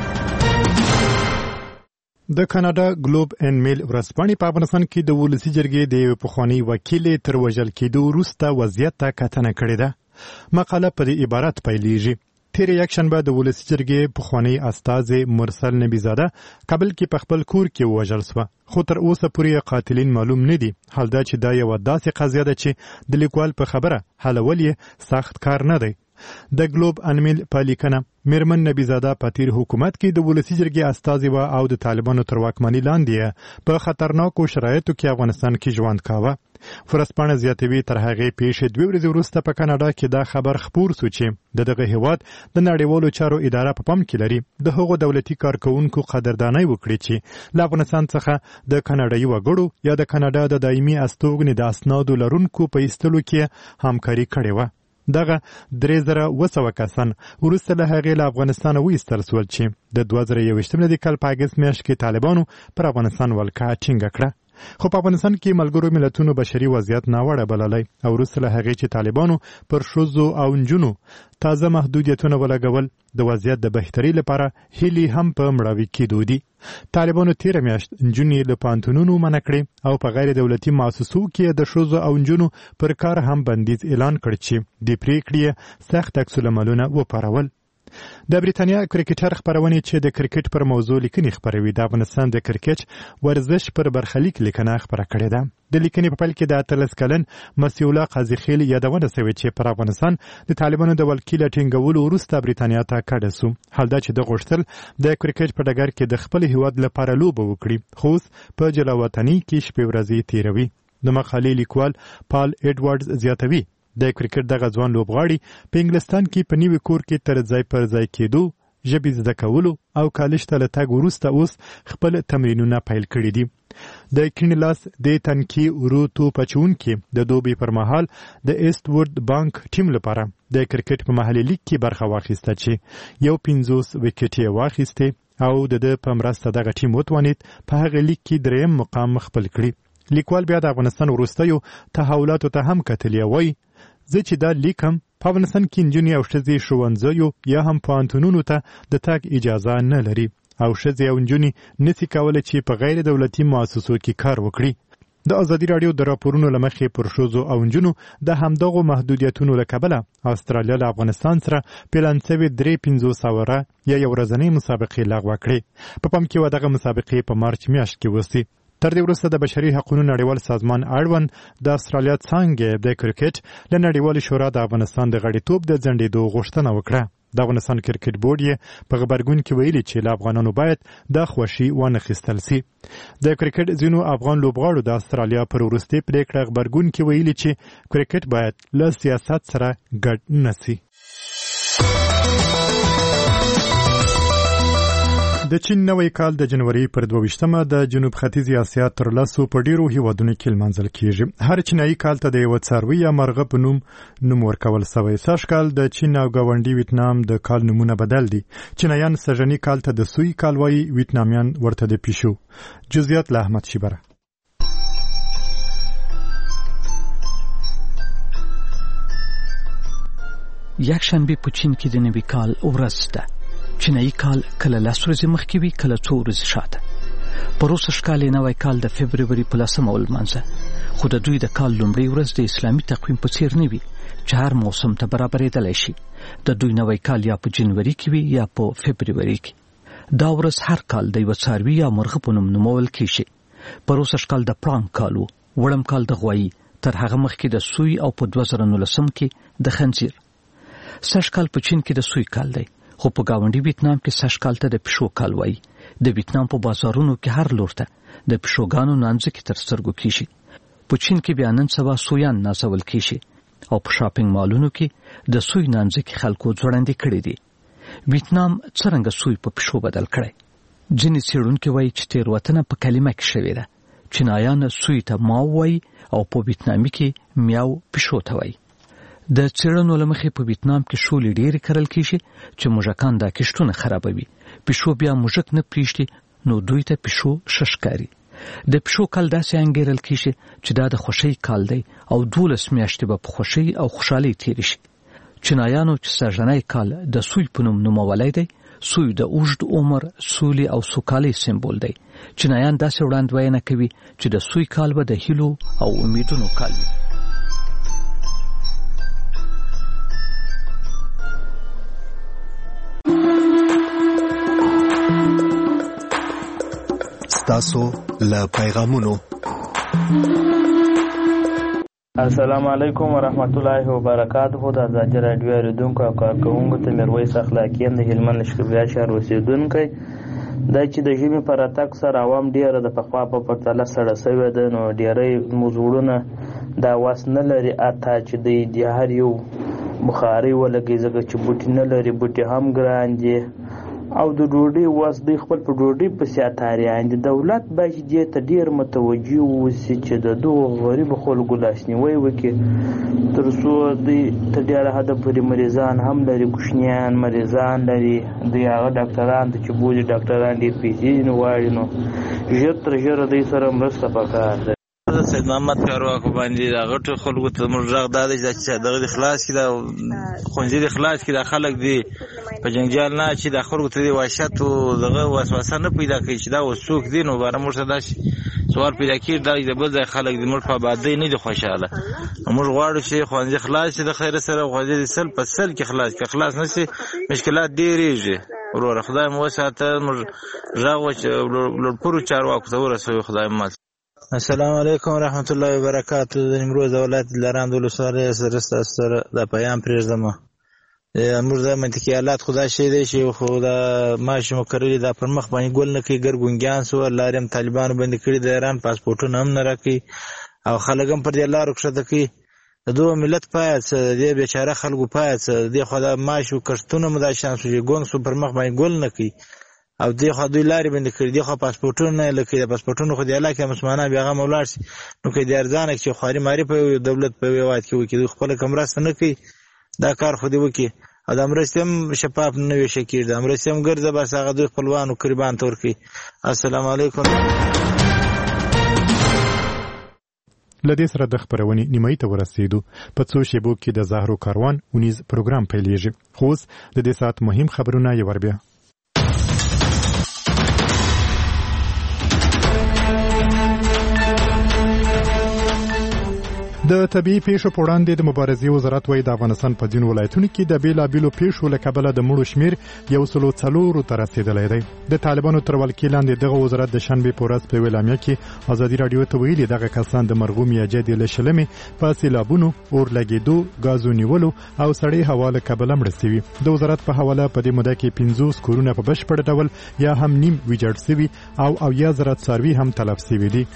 د کاناډا ګلوب ان میل ورځپاڼې په افغانستان کې د ولسي جرګې د یو پخوانی وکیل تر وژل کېدو وروسته وضعیت ته کتنه کړې ده. مقاله په دې عبارت پیلېږي: تیر یکشنبه د ولسي جرګې پخوانی استازی مرسل نبیزاده کابل کې په خپل کور کې ووژل شوه، خو تر اوسه پورې قاتلین معلوم نه دي. حال دا چې دا یوه داسې قضیه ده چې د لیکوال په خبره حلول یې سخت کار نه دی. د ګلوب انمیل په لیکنه میرمن نبیزاده په تیر حکومت کې د ولسي جرګې استازی و او د طالبانو تر واکمنۍ لاندې په خطرناکو شرایطو کې افغانستان کې ژوند کاوه. ورځپاڼه زیاتوي تر هغې پیښې دوې ورځې وروسته په کاناډا کې دا خبر خپور سو چې د دغه هیواد د نړیوالو چارو اداره په پام کې لري د هغو دولتي کارکوونکو قدردانۍ وکړي چې له افغانستان څخه د کاناډایي وګړو یا د کاناډا د دایمي استوګنې د اسنادو لرونکو په ایستلو کې همکاري کړې وه. دغه درې زره اوه سوه کسان وروسته له هغې له افغانستانه وایستل شول چې د دوه زره یوویشتم د کال په اګست میاشت کې طالبانو پر افغانستان ولکه ټینګه کړه. خو په افغانستان کې ملګرو ملتونو بشري وضعیت ناوړه بللی او وروسته له هغې چې طالبانو پر ښځو او نجونو تازه محدودیتونه ولګول د وضعیت د بهتري لپاره هیلې هم په مړاوي کېدو دي. طالبانو تیره میاشت نجونې له پوهنتونونو منع کړې او په غیر دولتي مؤسسو کې د ښځو او نجونو پر کار هم بندیز اعلان کړ چې د پریکړې سخت عکس العملونه وپارول. د بریتانیا کرکټر خبرونه چې د کرکټ پر موضوع لیکنې خبروي د افغانستان د کرکټ ورزش پر برخلیک لیکنه خبره کړې ده. د لیکنې په پیل کې د اتلس کلن مسیح الله قاضي خیل یادونه شوې چې پر افغانستان د طالبانو د ولکې له ټینګولو وروسته بریتانیا ته کډه سو. حال دا چې د غوښتل د کرکټ په ډګر کې د خپل هیواد لپاره لوبه وکړي خو په جلاوطنۍ کې شپې ورځې تیروي. د مقالې لیکوال پال ایډوارډز زیاتوي د کرکټ دغه ځوان لوبغاړي په انګلستان کې په نیوي کور کې تر ځای پر ځای کېدو ژبې زده کولو او کالج ته له تګ وروسته اوس خپل تمرینونه پیل کړي دي. د کړنې لاس د تنکي ورو توپ اچوونکي د دوبۍ پر مهال د ایست وورد بانک ټیم لپاره د کرکټ په محلي لیګ کې برخه واخیسته چې یو پنځوس وکټ یې واخیستې او د ده په مرسته دغه ټیم وتوانید په هغه لیګ کې دریم مقام خپل کړي. لیکوال بیا د افغانستان وروستیو تحولاتو ته هم کتلي وایي زه چې دا لیکم په افغانستان کې نجونې او ښځې ښوونځیو یا هم پوهنتونونو ته د تګ اجازه نه لري او ښځې او نجونې نسي کولی چې په غیر دولتي مؤسسو کې کار وکړي. د ازادي راډیو د راپورونو له مخې پر ښځو او نجونو د همدغو محدودیتونو له کبله استرالیا له افغانستان سره پلان شوې درې پنځوس اوره یا یو ورځنۍ مسابقې لغوه کړې. په پام کې وه دغه مسابقې په مارچ میاشت کې وسي. تر دې وروسته د بشري حقوقو نړیوال سازمان اړوند د استرالیا څانګې د کرکټ له نړیوالې شورا د افغانستان د غړیتوب د ځنډېدو غوښتنه وکړه. د افغانستان کرکټ بورډ یې په غبرګون کې ویلي چې له افغانانو باید د خوښي وانخیستل سي. د کرکټ ځینو افغان لوبغاړو د استرالیا پر وروستۍ پریکړه غبرګون کې ویلي چې کرکټ باید له سیاست سره ګډ نه سي. د چین نوی کال د جنوري پر دوه ویشتمه د جنوب ختیځې اسیا تر لسو په ډیرو هیوادونو کې لمانځل کیږي. هر چینایي کال ته د یو څاروي یا مرغه په نوم نوم ورکول شوی. سږ کال د چین او ګاونډي ویتنام د کال نومونه بدل دي. چینایان سږني کال ته د سوی کال وایي، ویتنامیان ورته د پیشو. جزئیات له احمد شیبره. یکشنبه په چین کې د نوي کال ورځ ده. چینایي کال کله لس ورځې مخکې وي، کله څو ورځې شاته. په روس کال یې نوی کال د فبروري په لسمه ولمانځه، خو د دوی د کال لومړۍ ورځ د اسلامي تقویم په څیر نه وي چې هر موسم ته برابرېدلی شي. د دوی نوی کال یا په جنوري کې وي یا په فبروري کې. دا ورځ هر کال د یوه څاروي یا مرغه په نوم نومول کېږي. په روس کال د پړانګ کال و، وړم کال د غوایي، تر هغه مخکې د سوی او په دوه زره نولسم کې د خنزیر. سږ کال په چین کې د سوی کال دی، خو په ګاونډي ویتنام کې سږ کال ته د پیشو کال وایي. د ویتنام په بازارونو کې هر لور ته د پیشوګانو نانځکې تر سترګو کېږي. په چین کې بیا نن سبا سویان نازول کېږي او په شاپینګ مالونو کې د سوی نانځکې خلکو ځوړندې کړي دي. ویتنام څرنګه سوی په پیشو بدل کړی؟ ځینې څېړونکي وایي چې تېروتنه په کلمه کې شوې ده. چینایان سوی ته ماو وایي او په ویتنامي کې میاو پیشو ته وایي. د څېړنو له مخې په ویتنام کې شولې ډېرې کرل کېږي چې موږکان دا کښتونه خرابوي. پیشو بیا موږک نه پرېږدي، نو دوی ته پیشو ښه ښکاري. د پیشو کال داسې انګېرل کېږي چې دا د خوښۍ کال دی او دولس میاشتې به په خوښۍ او خوشحالۍ تېرې شي. چینایانو چې سږنی کال د سوی په نوم نومولی دی، سوی د اوږد عمر، سولې او سوکالۍ سمبول دی. چینایان داسې وړاندوینه کوي چې د سوی کال به د هیلو او امیدونو کال وي. تاسو له پیغامونو. السلام علیکم ورحمت الله وبرکاته. د ازادي راډیو اوریدونکو او کارکوونکو ته میرویس اخلاقی د هلمند لښکرګاه شهر اوسیدونکی. دا چې د ژمي په راتګ سره عوام ډېره د پخوا په پرتله سړه سوې ده، نو ډېری موزړونه دا وس نه لري اته چې دوی د هر یو بخارۍ ولګي، ځکه چې بوټي نه لري. بوټي هم ګران دي او د ډوډۍ واس دوی خپل په ډوډۍ پسې اتاریان دي. دولت باید دې ته ډېر متوجه واوسي چې د دغو غریبو خلکو لاسنیوی وکړي تر څو دوی تر ډېره حده پورې مریضان هم لري، کوچنیان مریضان لري، دوی هغه ډاکټران ته چې بولي ډاکټران ډېر پیسې نه غواړي، نو ژر تر ژره دوی سره مرسته پکار ده. سید محمد کارواکو باندې د غټو خلکو ته موږ غږ دا دی چې دغه خلاص کړي، دا ښوونځي د خلاص کړي، دا خلک دي په جنجال نه چې د خلکو ته د وحشت او دغه وسوسه نه پیدا کوي چې دا اوس څوک دي. نو باره موږ ته داسې سوال پیدا کېږي دا د بل ځای خلک د موږ په ابادۍ نه دي خوشحاله. موږ غواړو چې ښوونځي خلاص شي د خیر سره، ښوونځي د سل په سل کې خلاص که خلاص نه شي مشکلات ډېرېږي. وروره خدای مو وساته، موږ غږ لوړپوړو چارواکو ته ورسوي. خدای مو السلام علیکم ورحمت الله وبرکاتو. د نیمروز ولایت دلارام د ولسوالۍ سره ستاسو سره دا پیام پرېږدم. موږ د منطقي حالات خو دا شی دی چې خو دا ماشي مو کرلي دا پر مخ باندې ګل نه کوي، ګرګونګیان سو لارې هم طالبانو بندي کړي، د ایران پاسپورټونه هم نه راکوي او خلک هم پر دې لارو کښته کوي. د دوه ملت پایه څه د دې بېچاره خلکو پایه څه د دې خوا دا ماشو کښتونه مو دا شان سو چې ګونګ سو پر مخ باندې ګل نه کوي او دې خوا دوی لارې بندې کړي، دې خوا پاسپورټونه نه لکه د پاسپورټونو خو د علاقې مسلمانان بیا هغه ولاړ شي. نو که دې ارزانه چې خواري ماري په یو دولت په یو هېواد کې وکړي، دوی خپله که مرسته نه کوي دا کار خو دې وکړي او دا مرستې هم شفاف نه ویشه کېږي، دا مرستې هم ګرځه بس هغه دوی خپلوانو قریبان ته ورکوي. السلام علیکم. له دې سره د خپرونې نیمایي ته ورسېدو. په څو شیبو کې د زهرو کاروان اونیز پروګرام پیلېږي، خو اوس د دې ساعت مهم خبرونه یو ور بیا. د طبي پیښو په وړاندې د مبارزې وزارت وايي د افغانستان په ځینو ولایتونو کې د بیلابیلو پیښو له کبله د مړو شمیر یو سلو څلورو ته رسېدلی دی. د طالبانو تر ولکې لاندې دغه وزارت د شنبې په ورځ په یوه اعلامیه کې ازادي راډیو ته ویلي دغه کسان د مرغوم یا جدي له شلمې په سیلابونو، اور لګېدو، ګازو نیولو او سړې هوا له کبله مړه سوي. د وزارت په حواله په دې موده کې پنځوس کورونه په بشپړ ډول یا هم نیم ویجاړ سوي او اویا زره څاروي هم تلف سوي دي.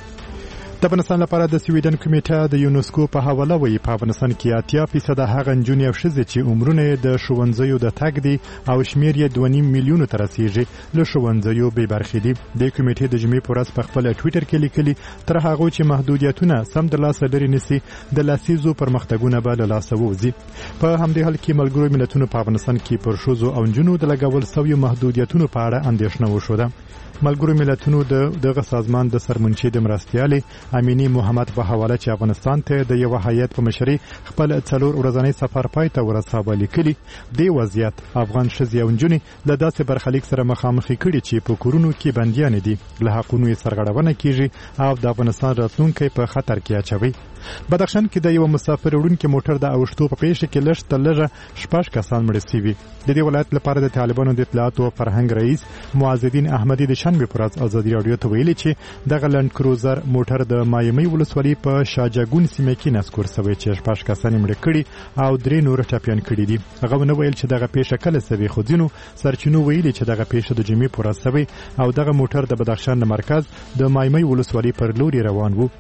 د افغانستان لپاره د سویډن کمیټه د یونسکو په حواله وایي په افغانستان کې اتیا فیصده هغه نجونې او ښځې چې عمرونه یې د ښوونځیو د تګ دي او شمیر یې دوه نیم میلیونو ته رسیږي له ښوونځیو بې برخې دي. د کمیټې د جمعې په ورځ په خپل ټویټر کې لیکلي تر هغو چې محدودیتونه سم د لاسه لرې نسی د لاسیزو پرمختګونه به له لاسه ووځي. په همدې حال کې ملګرو ملتونو په افغانستان کې پر ښځو او نجونو د لګول سویو محدودیتونو په اړه اندېښنه وښوده. ملګرو ملتونو د دغه سازمان د سرمنشي د مرستیالې امینی محمد په حواله چې افغانستان ته د یو هیئت په مشرۍ خپل څلور ورځنی سفر پای ته ورساوه لیکلي دې وضعیت افغان ښځې او نجونې له داسې برخلیک سره مخامخې کړي چې په کورونو کې بندیانې دي، له حقونو یې سرغړونه کیږي او د افغانستان راتلونکی په خطر کې اچوي. بدخشان کې د یو مسافر وړونکي موټر د اوښتو په پیښه کې لږ تر لږه شپږ کسان مړه سوي. د دې ولایت لپاره د طالبانو د اطلاعاتو او فرهنګ رئیس معز الدین احمدي د شنبې په ورځ ازادي راډیو ته ویلي چې دغه لند کروزر موټر د مایمۍ ولسوالۍ په شاجګون سیمه کې نسکور سوی چې شپږ کسان مړه کړي او درې نور ټپیان کړي دي. هغه ونه ویل چې دغه پیښه کله سوي، خو ځینو سرچینو ویلي چې دغه پیښه د جمعې په ورځ سوی او دغه موټر د بدخشان د مرکز د مایمۍ ولسوالۍ پر لوري روان و.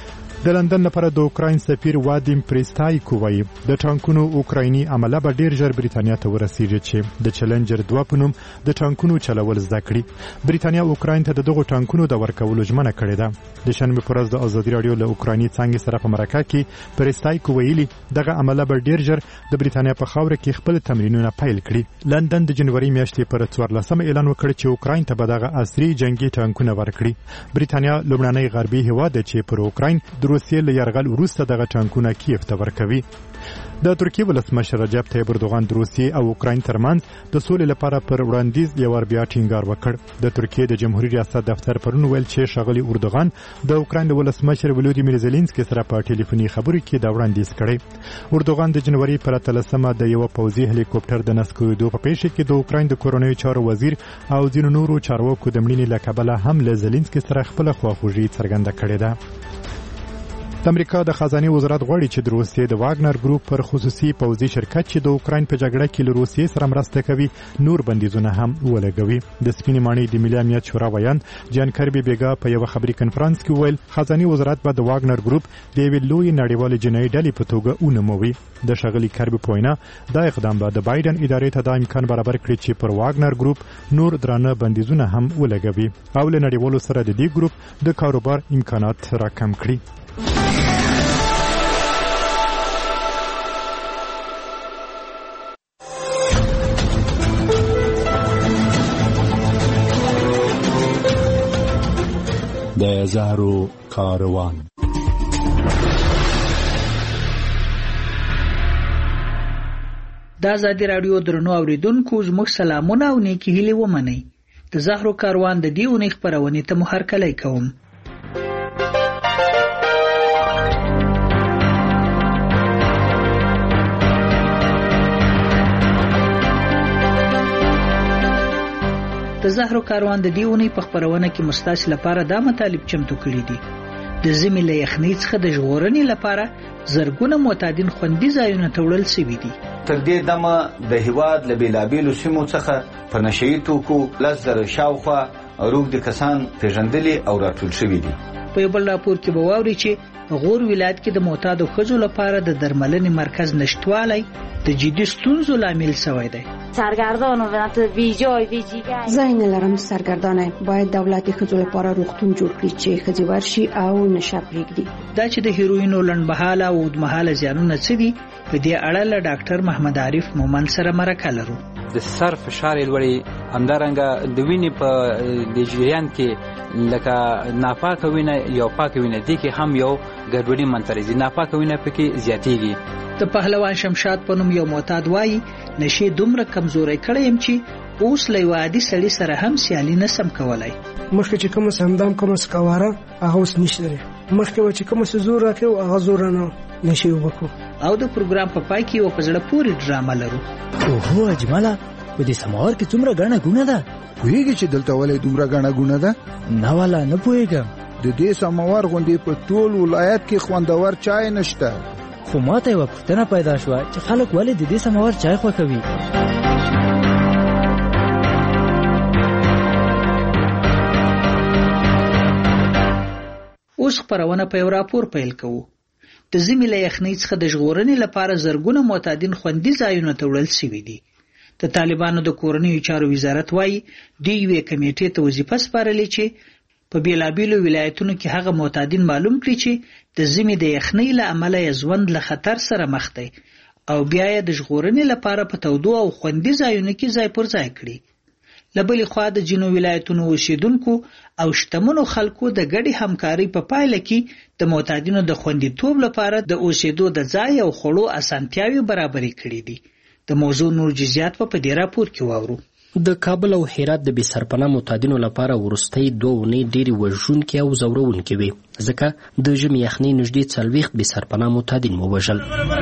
د لندن لپاره د اوکراین سفیر وادیم پریستایکو وایي د ټانکونو اوکرایني عمله به ډیر ژر بریتانیا ته ورسیږي چې د چلنجر دوه په نوم د ټانکونو چلول زده کړي. بریتانیا اوکراین ته د دغو ټانکونو د ورکولو ژمنه کړې ده. د شنبې په ورځ د ازادي راډیو له اوکرایني څانګې سره په مرکه کې پریستایکو ویلي دغه عمله به ډیر ژر د بریتانیا په خاوره کې خپل تمرینونه پیل کړي. لندن د جنوري میاشتې پر څوارلسمه اعلان وکړ چې اوکراین ته به دغه عصري جنگي ټانکونه ورکړي. بریتانیا لومړنی غربي هیواد دی چې پر اوکراین د روسیې له یرغل وروسته دغه ټانکونه کیف ته ورکوي. د ترکیې ولسمشر رجب طیب اردوغان د روسیې او اوکراین ترمنځ د سولې لپاره پر وړاندیز یو ور بیا ټینګار وکړ. د ترکیې د جمهوریت ریاست دفتر پرون ویل چې ښاغلي اردوغان د اوکراین د ولسمشر ولودیمیر زيلنسکي سره په ټلیفوني خبرو کې دا وړاندیز کړی. اردوغان د جنوري پر اتلسمه د یو پوځي هلیکوپټر د نسکویدو په پیښه کې د اوکراین د کورونیو چارو وزیر او ځینو نورو چارواکو د مړینې له کبله هم له زيلنسکي سره خپل خواخوږي څرګنده کړې ده. د امریکا د خزانه وزارت غواړي چې د روسیې د واګنر ګروپ پر خصوصي پوځي شرکت چې د اوکراین په جګړه کې له روسیې سره مرسته کوي نور بندیزونه هم ولګوي. د سپینې ماڼۍ د ملي امنیت شورا ویان جان کربي بیګا په یو خبري کانفرنس کې ویل خزانه وزارت به د واګنر ګروپ د یوې لوی نړیوالې جنایي ډلې په توګه ونوموي. د ښاغلي کربي په وینا دا اقدام به د بایدن ادارې ته دا امکان برابر کړي چې پر واګنر ګروپ نور درانه بندیزونه هم ولګوي او له نړیوالو سره د دې ګروپ د کاروبار امکانات راکم کړي. د زهرو کاروان د ازادي رادیو درنو اوریدونکو زموږ سلامونه او نیکی هیلې ومنئ. د زهرو کاروان د دې اونۍ خپرونې ته مو هرکلی کوم. د زهرو کاروان د دې اونۍ په خپرونه کې مستاسي لپاره دا مطالب چمتو کړي دي. د زمي له یخنۍ څخه د ژغورنې لپاره زرګونه معتادین خوندي ځایونه ته وړل شوي دي. تر دې دمه د هیواد له بیلابیلو سیمو څخه په نشهیي توکو لس زره شاوخوا روږدي کسان پیژندلي او راټول شوي دي. په یو بل راپور کې به واورئ چې غور ولایت کې د معتادو ښځو لپاره د درملنې مرکز نشتوالی د جدي ستونزو لامل شوی دی. سرگردان و بی جای بی جیگر زین لرم سرگردانه باید دولت ښځو لپاره روغتون جوړ کړي چې ښځې ورشي او نشه پرېږدي. دا چې د هیروینو لنډمهاله او اوږدمهاله زیانونه څه دي په دې اړه له ډاکټر محمد عارف مومند سره مرکه لرو. د سر فشار لوړي همدارنګه د وینې په د جریان کې لکه ناپاکه وینه یو پاکه وینه دي کې هم یو ګډوډي منترزي ناپاکه وینه پکې زیاتېږي. د پهلوان شمشاد په نوم یو معتاد وایي نشي دومره کمزوري کړی یم چې اوس له یو عادي سړي سره هم سیالي نسم کولای. مخکې چې کوم سمدام کوم سکواره هغه اوس نشته. مخکې چې کوم زور راکې او هغه زور نه نشي وکړو. او د پروګرام په پای کې یو په زړه پورې ډرامه لرو. اوهو اجماله په دې سماور کې څومره غاڼه ګونه ده. ویږي چې دلته ولې دومره غاڼه ګونه ده؟ نه والا نه پوهیږم. د دې سماور غونډې په ټول ولایت کې خوندور چای نشته. خو ماته یو پوښتنه پیدا شوه چې خلک ولې د دې سماور چای خوښوي. اوس خپرونه په یو راپور پیل کوو. د زمي له یخنۍ څخه د ژغورنې لپاره زرګونه معتادین خوندي ځایونو ته وړل شوي دي. د طالبانو د کورنیو چارو وزارت وایي دوی یوې کمیټې ته وظیفه سپارلې چې په بیلابیلو ولایتونو کې هغه معتادین معلوم کړي چې د زمي د یخنۍ له امله یې ژوند له خطر سره مخ دی او بیا یې د ژغورنې لپاره په تودو او خوندي ځایونو کې ځای پر ځای کړي. له بلې خوا د ځینو ولایتونو اوسیدونکو او شتمنو خلکو د ګډې همکارۍ په پایله کې د معتادینو د خوندیتوب لپاره د اوسېدو د ځای او خوړو اسانتیاوې برابرې کړې دي. د موضوع نور جزئیات په دې راپور کې واورو. د کابل او هرات د بې سرپناه معتادینو لپاره وروستۍ دوه اونۍ ډېرې وژونکې او ځورونکې وې ځکه د ژمي یخنۍ نږدې څلوېښت بې سرپناه معتادین ووژل.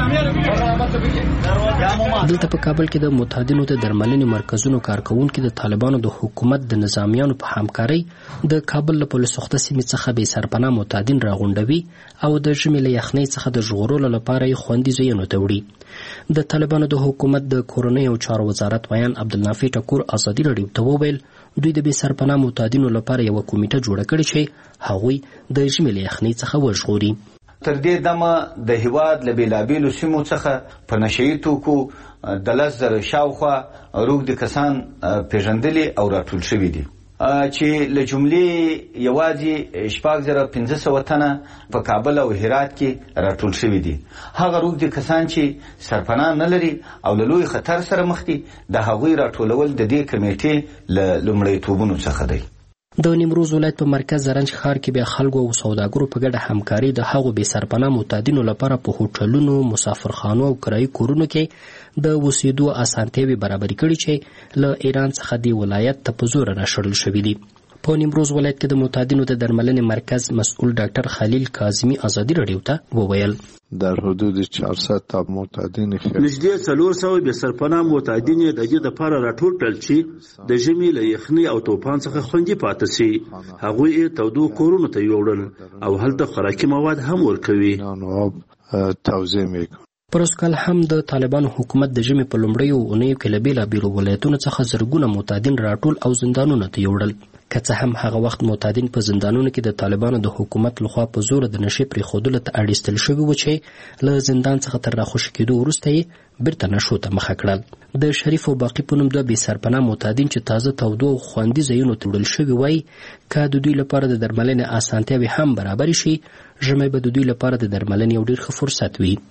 دلته په کابل کې د معتادینو د درملنې مرکزونو کارکوونکي د طالبانو د حکومت د نظامیانو په همکارۍ د کابل له پولیس سوخته سیمې څخه بې سرپناه معتادین راغونډوي او د ژمي له یخنۍ څخه د ژغورلو لپاره یې خوندي ځایونو ته وړي. د طالبانو د حکومت د کورنیو چارو وزارت ویان عبدالنافع ټکور ازادي راډیو ته وویل دوی د بې سرپناه معتادینو لپاره یوه کمیټه جوړه کړې چې هغوی د ژمي له یخنۍ څخه وژغوري. تر دې دمه د هیواد له بیلابیلو سیمو څخه په نشهیي توکو د لس زره شاوخوا روږدي کسان پیژندلي او راټول شوي دي چې له جملې یوازې شپږ زره پنځه سوه تنه په کابل او هرات کې راټول شوي دي. هغه روږدي کسان چې سرپناه نه لري او له لوی خطر سره مخ دي د هغوی راټولول د دې کمیټې له لومړیتوبونو څخه دی. د نیمروز ولایت په مرکز زرنج ښار کې به خلکو او سوداګرو په ګډه همکاري د هغو بې سرپناه معتادینو لپاره په هوټلونو، مسافرخانو او کرایي کورونو کې د اوسېدو اسانتیاوې برابرې کړي چې له ایران څخه د ولایت ته په زوره راشړل شوي دي. په نیمروز ولایت کې د معتادینو د درملنې مرکز مسؤل ډاکټر خلیل کاظمی ازادي رادیو ته وویل در حدود چهارصد تا معتادین نږدې څلور سوه بې سرپناه معتادین د دې لپاره راټول کړل چې د ژمي له یخنۍ او توپان څخه خوندي پاتې شي. هغوی یې تودو کورونو ته یوړل او هلته خوراکي مواد هم ورکوي. توزیع میکنه. پروسکل هم د طالبانو حکومت د ژمي په لومړیو اونیو کې له بېلابېلو ولایتونو څخه زرګونه معتادین راټول او زندانونو ته یوړل. که څه هم هغه وخت معتادین په زندانونو کې د طالبانو د حکومت لخوا په زور د نشې پرېښودلو ته اړ ایستل شوي وو چې له زندان څخه تر راخوشي کېدو وروسته یې بیرته نشو ته مخه کړل. د شریف او باقي په نوم دوه بې سرپناه معتادین چې تازه تودو او خوندي ځایونو ته وړل شوي وای که د دوی لپاره د درملنې اسانتیاوې هم برابرې شي ژمی به د دوی لپاره د درملنې یو ډېر ښه فرصت وي.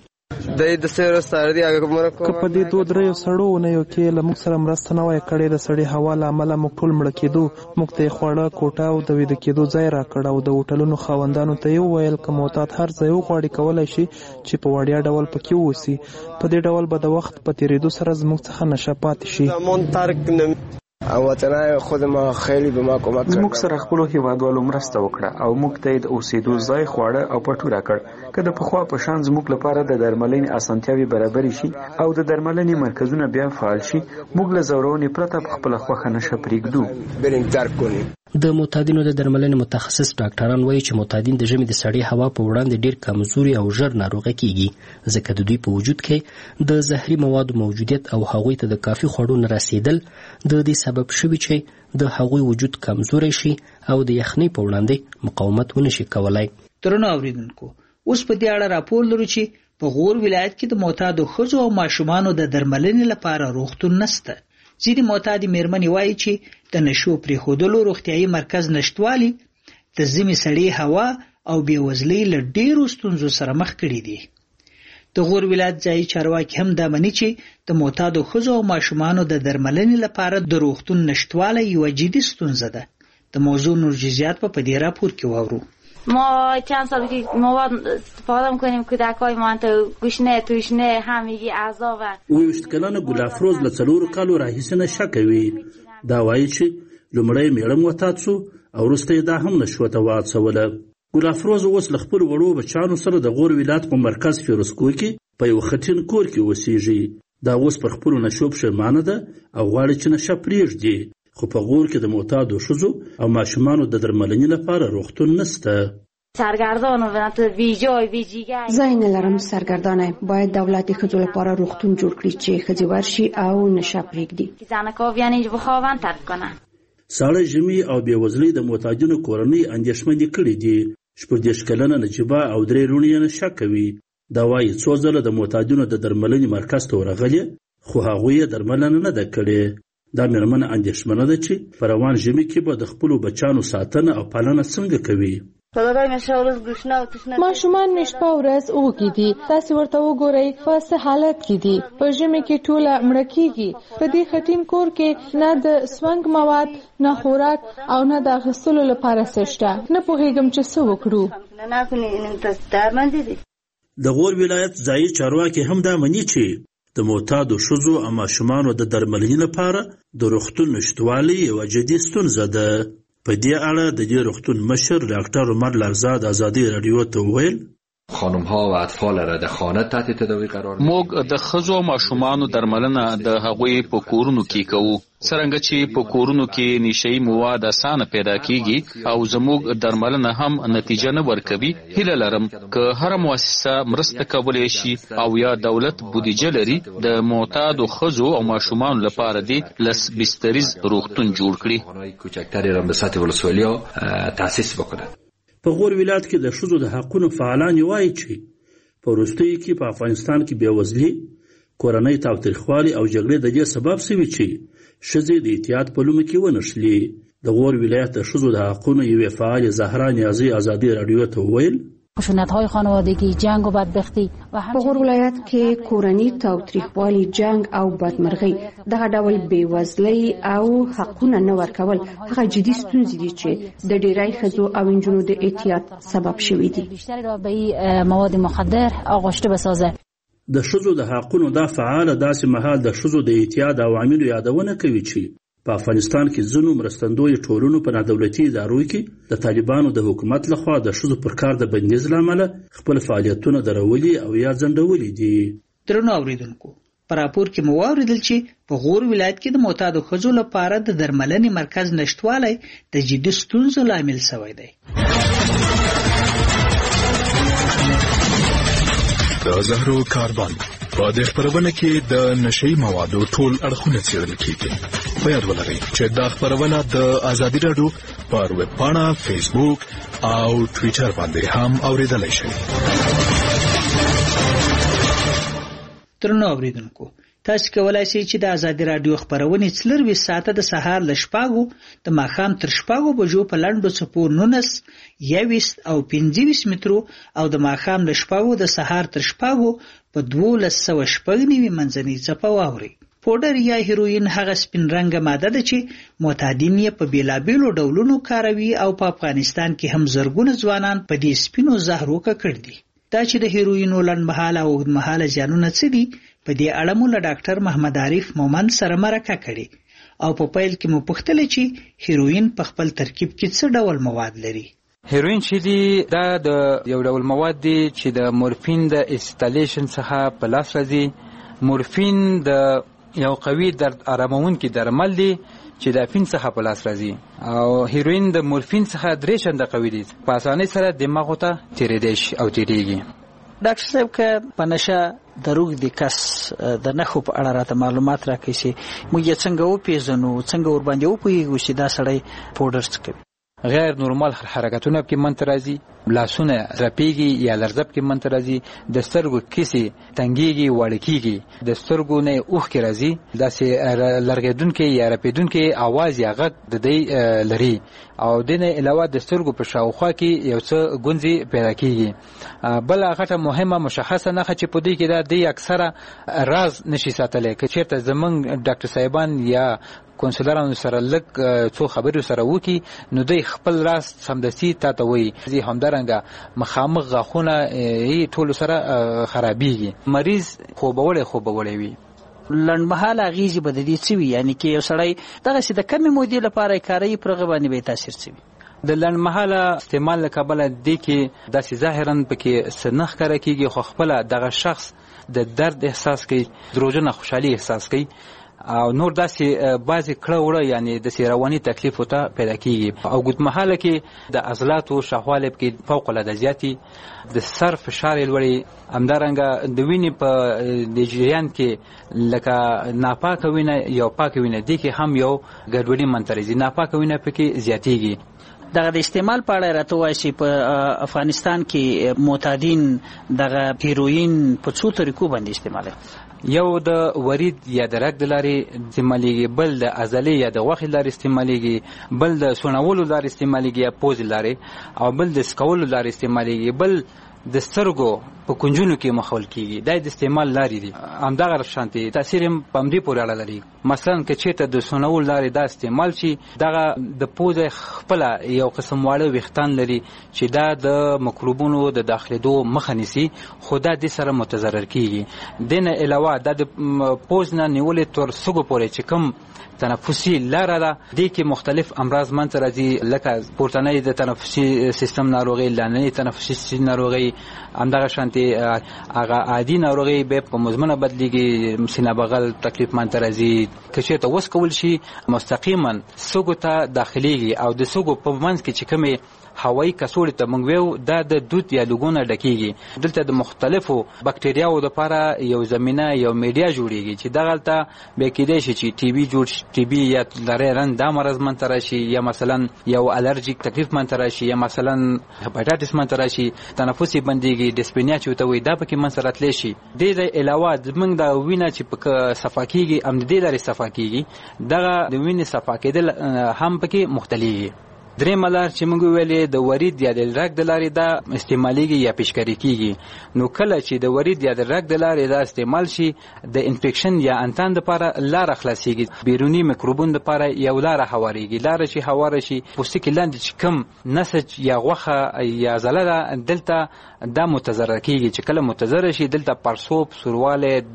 که په دې دوه دریو سړو اونیو کې له موږ سره مرسته نه وای کړې د سړې هوا له امله موږ ټول مړه کېدو. موږ ته یې خواړه کوټه او د ویده کېدو ځای راکړ او د هوټلونو خاوندانو ته یې وویل که معتاد هر ځای وغواړي کولی شي چې په وړیا ډول پکې واوسي. په دې ډول به د وخت په تېرېدو سره زموږ څخه نشه پاتې شي. خود ما خیلی به ما کمک کړ. موږ سره خپلو هیوادوالو مرسته وکړه او موږ ته یې د اوسېدو ځای خواړه او پټو راکړ. که د پخوا په شان زموږ لپاره د درملنې اسانتیاوې برابرې شي او د درملنې مرکزونه بیا فعال شي موږ له ځورونې پرته په خپله خوښه نشه پرېږدو. بریم ترک کنیم. د معتادینو د درملنې متخصص ډاکټران وایي چې معتادین د ژمي د سړې هوا په وړاندې ډېر کمزوري او ژر ناروغه کیږي ځکه د دوی په وجود کې د زهري موادو موجودیت او هغوی ته د کافي خوړو نه رسیدل د دې سبب شوي چې د هغوی وجود کمزوری شي او د یخنۍ په وړاندې مقاومت ونشي کولای. درنو اوریدونکو اوس په دې اړه راپور لرو چې په غور ولایت کې د معتادو ښځو او ماشومانو د درملنې لپاره روغتون نشته. ځینې معتادې مېرمنې وایي چې د نشو پرېښودلو روغتیايي مرکز نشتوالي د ژمي سړې هوا او بېوزلۍ له ډېرو ستونزو سره مخ کړي دي. د غور ولایت ځایي چارواکي هم دا مني چې د معتادو ښځو او ماشومانو د درملنې لپاره د روغتون نشتوالی یوه جدي ستونزه ده. د موضوع نور جزئیات په دې راپور کې واورو. ما چند سال که مواد استفاده میکنیم کودکای ما تو گوشنه توشنه همگی اعضا و ویشت کلان ګلافروز له څلورو کالو راهیسې نشه کوي. دا وایي چې لومړی میړه معتاد سو او وروسته یې دا هم نشوه ته واڅوله. ګلافروز اوس له خپلو وړو بچیانو سره د غور ولایت په مرکز فیروزکوه کې په یو خټین کور کې اوسیږي. دا اوس پر خپلو نشو پښیمانه ده او غواړي چې نشه پرېږدي. خو په غور کې د معتادو ښځو او ماشومانو د درملنې لپاره روغتون نشته. سرگردان و تو بی جای بی جیگر ځای نه لرم سرگردانه باید دولت ښځو لپاره روغتون جوړ کړي چې ښځې ورشي او نشه پرېږدي. زنکا بیان اینجا بخوابن ترک کنن. ساړه ژمي او بېوزلۍ د معتادینو کورنۍ اندېښمنې کړي دي. شپږدېرش کلنه نجیبه او درې لوڼې یې نشه کوي. دا وایي څو ځله د معتادینو د درملنې مرکز ته ورغلې خو هغوی یې درملنه نه ده کړې. دا مېرمنه اندېښمنه ده چې په روان ژمي کې به د خپلو بچیانو ساتنه او پالنه څنګه کوي. ماشومان مې شپه ورځ اوږې دي. تاسې ورته وګورئ په څه حالت کې دي. په ژمي کې ټوله مړه کېږي. په دې خټین کور کې نه د سونګ مواد نه خوراک او نه د اخیستلو لپاره څه شته. نه پوهېږم چې څه وکړو. د غور ولایت ځایي چارواکي هم دا مني چې د معتادو ښځو او ماشومانو د درملنې لپاره د روغتون نشتوالی یوه جدي ستونزه ده. په دې اړه د دې روغتون مشر ډاکټر عمر لرزاد ازادي رادیو ته وویل خانم ها و اطفال را د خانه تحت تداوی قرار موږ د ښځو او ماشومانو درملنه د هغوی په کورونو کې کوو. څرنګه چې په کورونو کې نشهیي مواد اسانه پیدا کیږي او زموږ درملنه هم نتیجه نه ورکوي. هیله لرم که هر مؤسسه مرسته کولی شي او یا دولت بودیجه لري د معتادو ښځو او ماشومانو لپاره دې لس بستریز روغتون جوړ کړي. کوچکترې را به سطح ولسوالیا تاسیس وکړي. په غور ولایت کې د ښځو د حقونو فعالان وایي چې په وروستیو کې په افغانستان کې بېوزلي، کورنۍ تاوتریخوالي او جګړې د دې سبب شوي چې ښځې د احتیاط په لومه کې ونښلي. د غور ولایت د ښځو د حقونو یوې فعالې زهرا نیازي ازادي رادیو ته وویل خشونت‌های خانوادگی، جنگ و بدبختی و په غور ولایت کې کورنۍ تاوتریخوالي، جنگ او بدمرغي، دغه ډول بېوزلۍ او حقونه نه ورکول هغه جدي ستونزې دي چې د ډېری ښځو او نجونو د اعتیاد سبب شوي دي. بیشتر را به مواد مخدر آغشته بسازه. د ښځو د حقونو دا فعاله داسې مهال د ښځو د اعتیاد عواملو یادونه کوي چې په افغانستان کې ځینو مرستندوی ټولنو په نادولتي ادارو کې د طالبانو د حکومت لخوا د ښځو پر کار د بندیز له امله خپل فعالیتونه درولي او یا ځنډولي دي. درنو اوریدونکو، په راپور کې مو واوریدل چې په غور ولایت کې د معتادو ښځو لپاره د درملنې مرکز نشتوالی د جدي ستونزو لامل شوی دی. د زهرو کاروان په دې خپرونه کې د نشئی موادو ټول اړخونه څېړل کیږي. په یاد ولرئ چې دا خپرونه د ازادي راډیو پر ویب پاڼه، فیسبوک او ټویټر باندې هم اوریدلای شئ. درنو اوریدونکو، تاسو کولای شئ چې د ازادي راډیو خپرونې څلرویشت ساعته د سهار له شپږو د ماښام تر شپږو بجو په لنډو څپو نولس، یوویشت او پنځه ویشت مترو او د ماښام له شپږو د سهار تر شپږو په دولس سوه شپږ نوي منځنۍ څپه واورئ. پوډر یا هیروین هغه سپین رنګه ماده ده چې معتادین یې په بیلابیلو ډولونو کاروي او په افغانستان کې هم زرګونه ځوانان په دې سپینو زهرو ککړ دي. دا چې د هیروینو لنډمهاله او اوږدمهاله زیانونه څه دي، په دې اړه مو له ډاکټر محمد عارف مومند سره مرکه کړې او په پیل کې مو پوښتل چې هیروین په خپل ترکیب کې څه ډول مواد لري. هیروین چې دی دا د یو ډول مواد دی چې د مورفین د انسټالیشن څخه په لاس راځي. مورفین د یو قوي درد آرامونکي درمل دی چې د افین څخه په لاس راځي او هیروین د مورفین څخه درې چنده قوي دی. په اسانۍ سره دماغ ته تیریدای شي او تیریږي. ډاکټر صاحب که په نشه د روغ د کس د نښو په اړه راته معلومات راکړئ چې موږ یې څنګه وپېژنو، څنګه ورباندې وپوهېږو چې دا سړی پوډر څه کوي. غیر نورمال حرکتونه پکې منځ ته راځي، لاسونه رپیږي یا لرزه پکې منځ ته راځي، د سترګو کیسې تنګېږي، واړه کېږي، د سترګو نه اوښکې راځي، داسې لرګېدونکی یا رپېدونکی اواز یا غږ د دی لري او دې نه علاوه د سترګو په شاوخوا کې یو څه ګونځې پیدا کېږي. بله غټه مهمه مشخصه نښه چې په دوی کې دا دی اکثره راز نشي ساتلی. که چېرته زموږ ډاکټر صاحبان یا کونسلرانو سره لږ څو خبرې سره وکړي نو دوی خپل راز سمدستي تا ته وایي. همدارنګه مخامخ غاښونه یې ټولو سره خرابېږي. مریض خوبولی خوبولی وي. لنډمهاله اغېزې به د دې څه وي؟ یعنې کې یو سړی دغسې د کمې مودې لپاره یې کاروي، پر هغه باندې به یې تاثیر څه وي؟ د لنډمهاله استعمال له کبله دې کې داسې ظاهرا پکې څه نه ښکاره کېږي، خو خپله دغه شخص د درد احساس کوي، دروژنه خوشحالي احساس کوي او نور داسې بعضې کړه وړه یعنې داسې رواني تکلیف ورته پیدا کېږي. او اوږدمهاله کې د عضلاتو شاوخوالی پکې فوق العاده زیاتي، د سر فشار یې لوړي، همدارنګه د وینې په د جریان کې لکه ناپاکه وینه یا پاکه وینه دې کې هم یو ګډوډي منځته راځي، ناپاکه وینه پکې زیاتېږي. دغه د استعمال په اړه راته وایي چې په افغانستان کې معتادین دغه هیروین په څو طریقو باندې استعمالوي. یو د ورید یا د رګ د لارې استعمالیږي، بل د عضلې یا د غوښې لارې استعمالیږي، بل د سونولو لارې استعمالیږي یا پوزې لارې، او بل د سکولو لارې استعمالیږي، بل د سترګو په کنجونو کې مخول کېږي. دا د استعمال لارې دي. همدغه شانتې تاثیر هم په همدې پورې اړه لري. مثلا که چېرته د سونولو لارې دا استعمال شي، دغه د پوزې خپله یو قسم واړه ویښتان لري چې دا د مکروبونو د داخلېدو مخه نیسي، خو دا دې سره متضرر کېږي. دې نه علاوه دا د پوز نه نیولې تر سږو پورې چې کوم تنفسي لاره ده، دې کې مختلف امراض منځته راځي، لکه پورتنۍ د تنفسي سیستم ناروغۍ، لاندنۍ تنفسي سیستم ناروغۍ، همدغه شانتې هغه عادي ناروغۍ بیا په مزمنه بدلېږي، سینه بغل تکلیف منځته راځي. که چېرته وڅکول شي مستقیما سږو ته داخلېږي او د سږو په منځ کې چې کومې هوایي کڅوړې ته موږ ویو دا د دود یا لوګونه ډکېږي. دلته د مختلفو بکټریاوو دپاره یو زمینه یو میډیا جوړېږي چې دغلته بیا کېدای شي چې ټي بي جوړ شي، ټي بي یا لری رنګ دا مرض منځته راشي، یا مثلا یو الرجیک تکلیف منځته راشي، یا مثلا هپاټایټس منځته راشي، تنفس یې بندېږي، ډسپینیا چې ورته وایي دا پکې منځته راتلی شي. دې د علاوه زموږ د وینه چې پکې صفا کېږي هم د دې لارې صفا کېږي، دغه د وینې صفا کېدل هم پکې مختلېږي. درېیمه لار چې موږ ویلې د ورید یا د رګ د لارې دا استعمالیږي یا پیشکاري کېږي. نو کله چې د ورید یا د رګ د لارې دا استعمال شي، د انفیکشن یا انتان دپاره لاره خلاصېږي، بیروني میکروبونو دپاره یو لاره هواریږي. لاره چې هواره شي، پوستکي لاندې چې کوم نسج یا غوښه یا عضله ده دلته دا متضرر کېږي. چې کله متضرر شي دلته پړسوب، سوروالی، درد،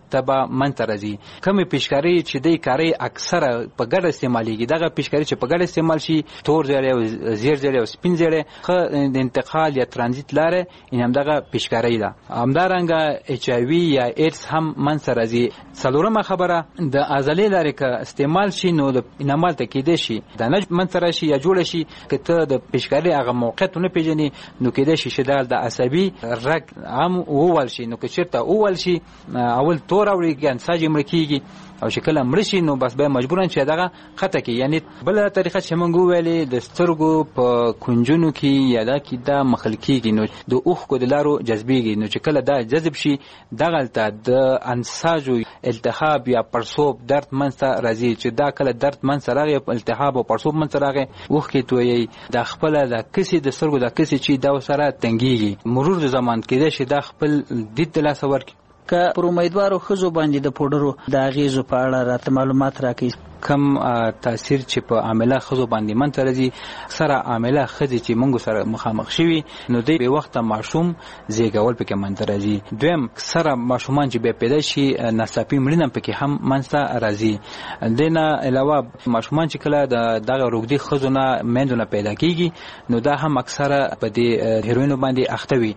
تبه منځ ته راځي. کومې پیشکاري چې دی کاري اکثره په ګډه استعمالیږي، دغه پیشکاري چې په ګډه استعمال شي تور زیړی او زیر زیړی او سپین زیړی ښه د انتقال یا ترانزیت لاره این همدغه پیشکاري ده. همدارنګه اچ آی وي یا ایډز هم منځ ته راځي. څلورمه خبره د عضلې لارې که استعمال شي نو د انعمال ته کېدای شي د نج منځ ته راشي یا جوړه شي. که ته د پیشکاري هغه موقعیت ونه پېژنې نو کېدای شي چې دا د عصبي رګ هم ووال شي. نو که چېرته ووال شي اول تور اوړي ګان ساج مړ کېږي او چې کله مړ شي نو بس بیا مجبورن چې دغه خطه کې. یعنی بل طریقه چې موږ ویلې د سترګو په کنجونو کې یا دا کې دا مخل کېږي نو د اوښکو د لارو جذبېږي. نو چې کله دا جذب شي دغلته د انساجو التهاب یا پړسوب درد منځته راځي. چې دا کله درد منځته راغی التهاب او پړسوب منځته راغی اوښکې تویي د خپله د کسې د سترګو د کسې چې دا ورسره تنګېږي. مرور د زمان کېدای شي دا خپل دید د لاسه ورکړي. که پر امیدوارو ښځو باندې د پوډرو د اغېزو په اړه راته معلومات راکړئ. کم تاثیر چې په عامله ښځو باندې منځته راځي سره عامله ښځې چې موږ سره مخامخ شوي نو دی بې وخته ماشوم زیږول پکې منځته راځي. دویم سره ماشومان چې بیا پیدا شي ناڅاپي مړینه پکې هم منځته راځي. دې نه علاوه ماشومان چې کله د دغه روږدي ښځو نه میندو نه پیدا کېږي نو دا هم اکثره په دې هیروینو باندې اخته وي.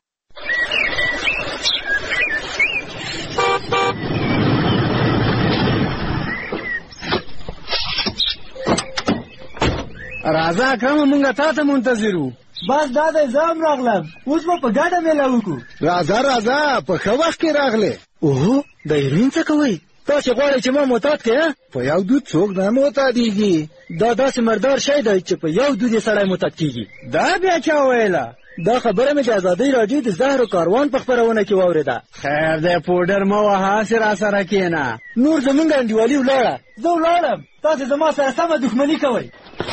راځه اکرمه مونږ تا ته منتظر وو. بس دا دی زه هم راغلم، اوس به په ګډه میله وکړو. راځه راځه په ښه وخت کې راغلې. اوهو د هیروین څه کوئ؟ تاسې غواړئ چې ما معتاد کړې؟ په یو دود څوک نه معتادېږي. دا داسې مردار شی دی چې په یو دود یې سړی معتاد کېږي. دا بیا چا ویله؟ دا خبره مې د ازادۍ راډیو د زهرو کاروان په خپرونه کې واورېده. خیر دی پوډر مه وهه، هسې را سره کښېنه. نور زمونږ انډیوالي ولاړه. زه ولاړم، تاسې زما سره سمه دښمني کوئ.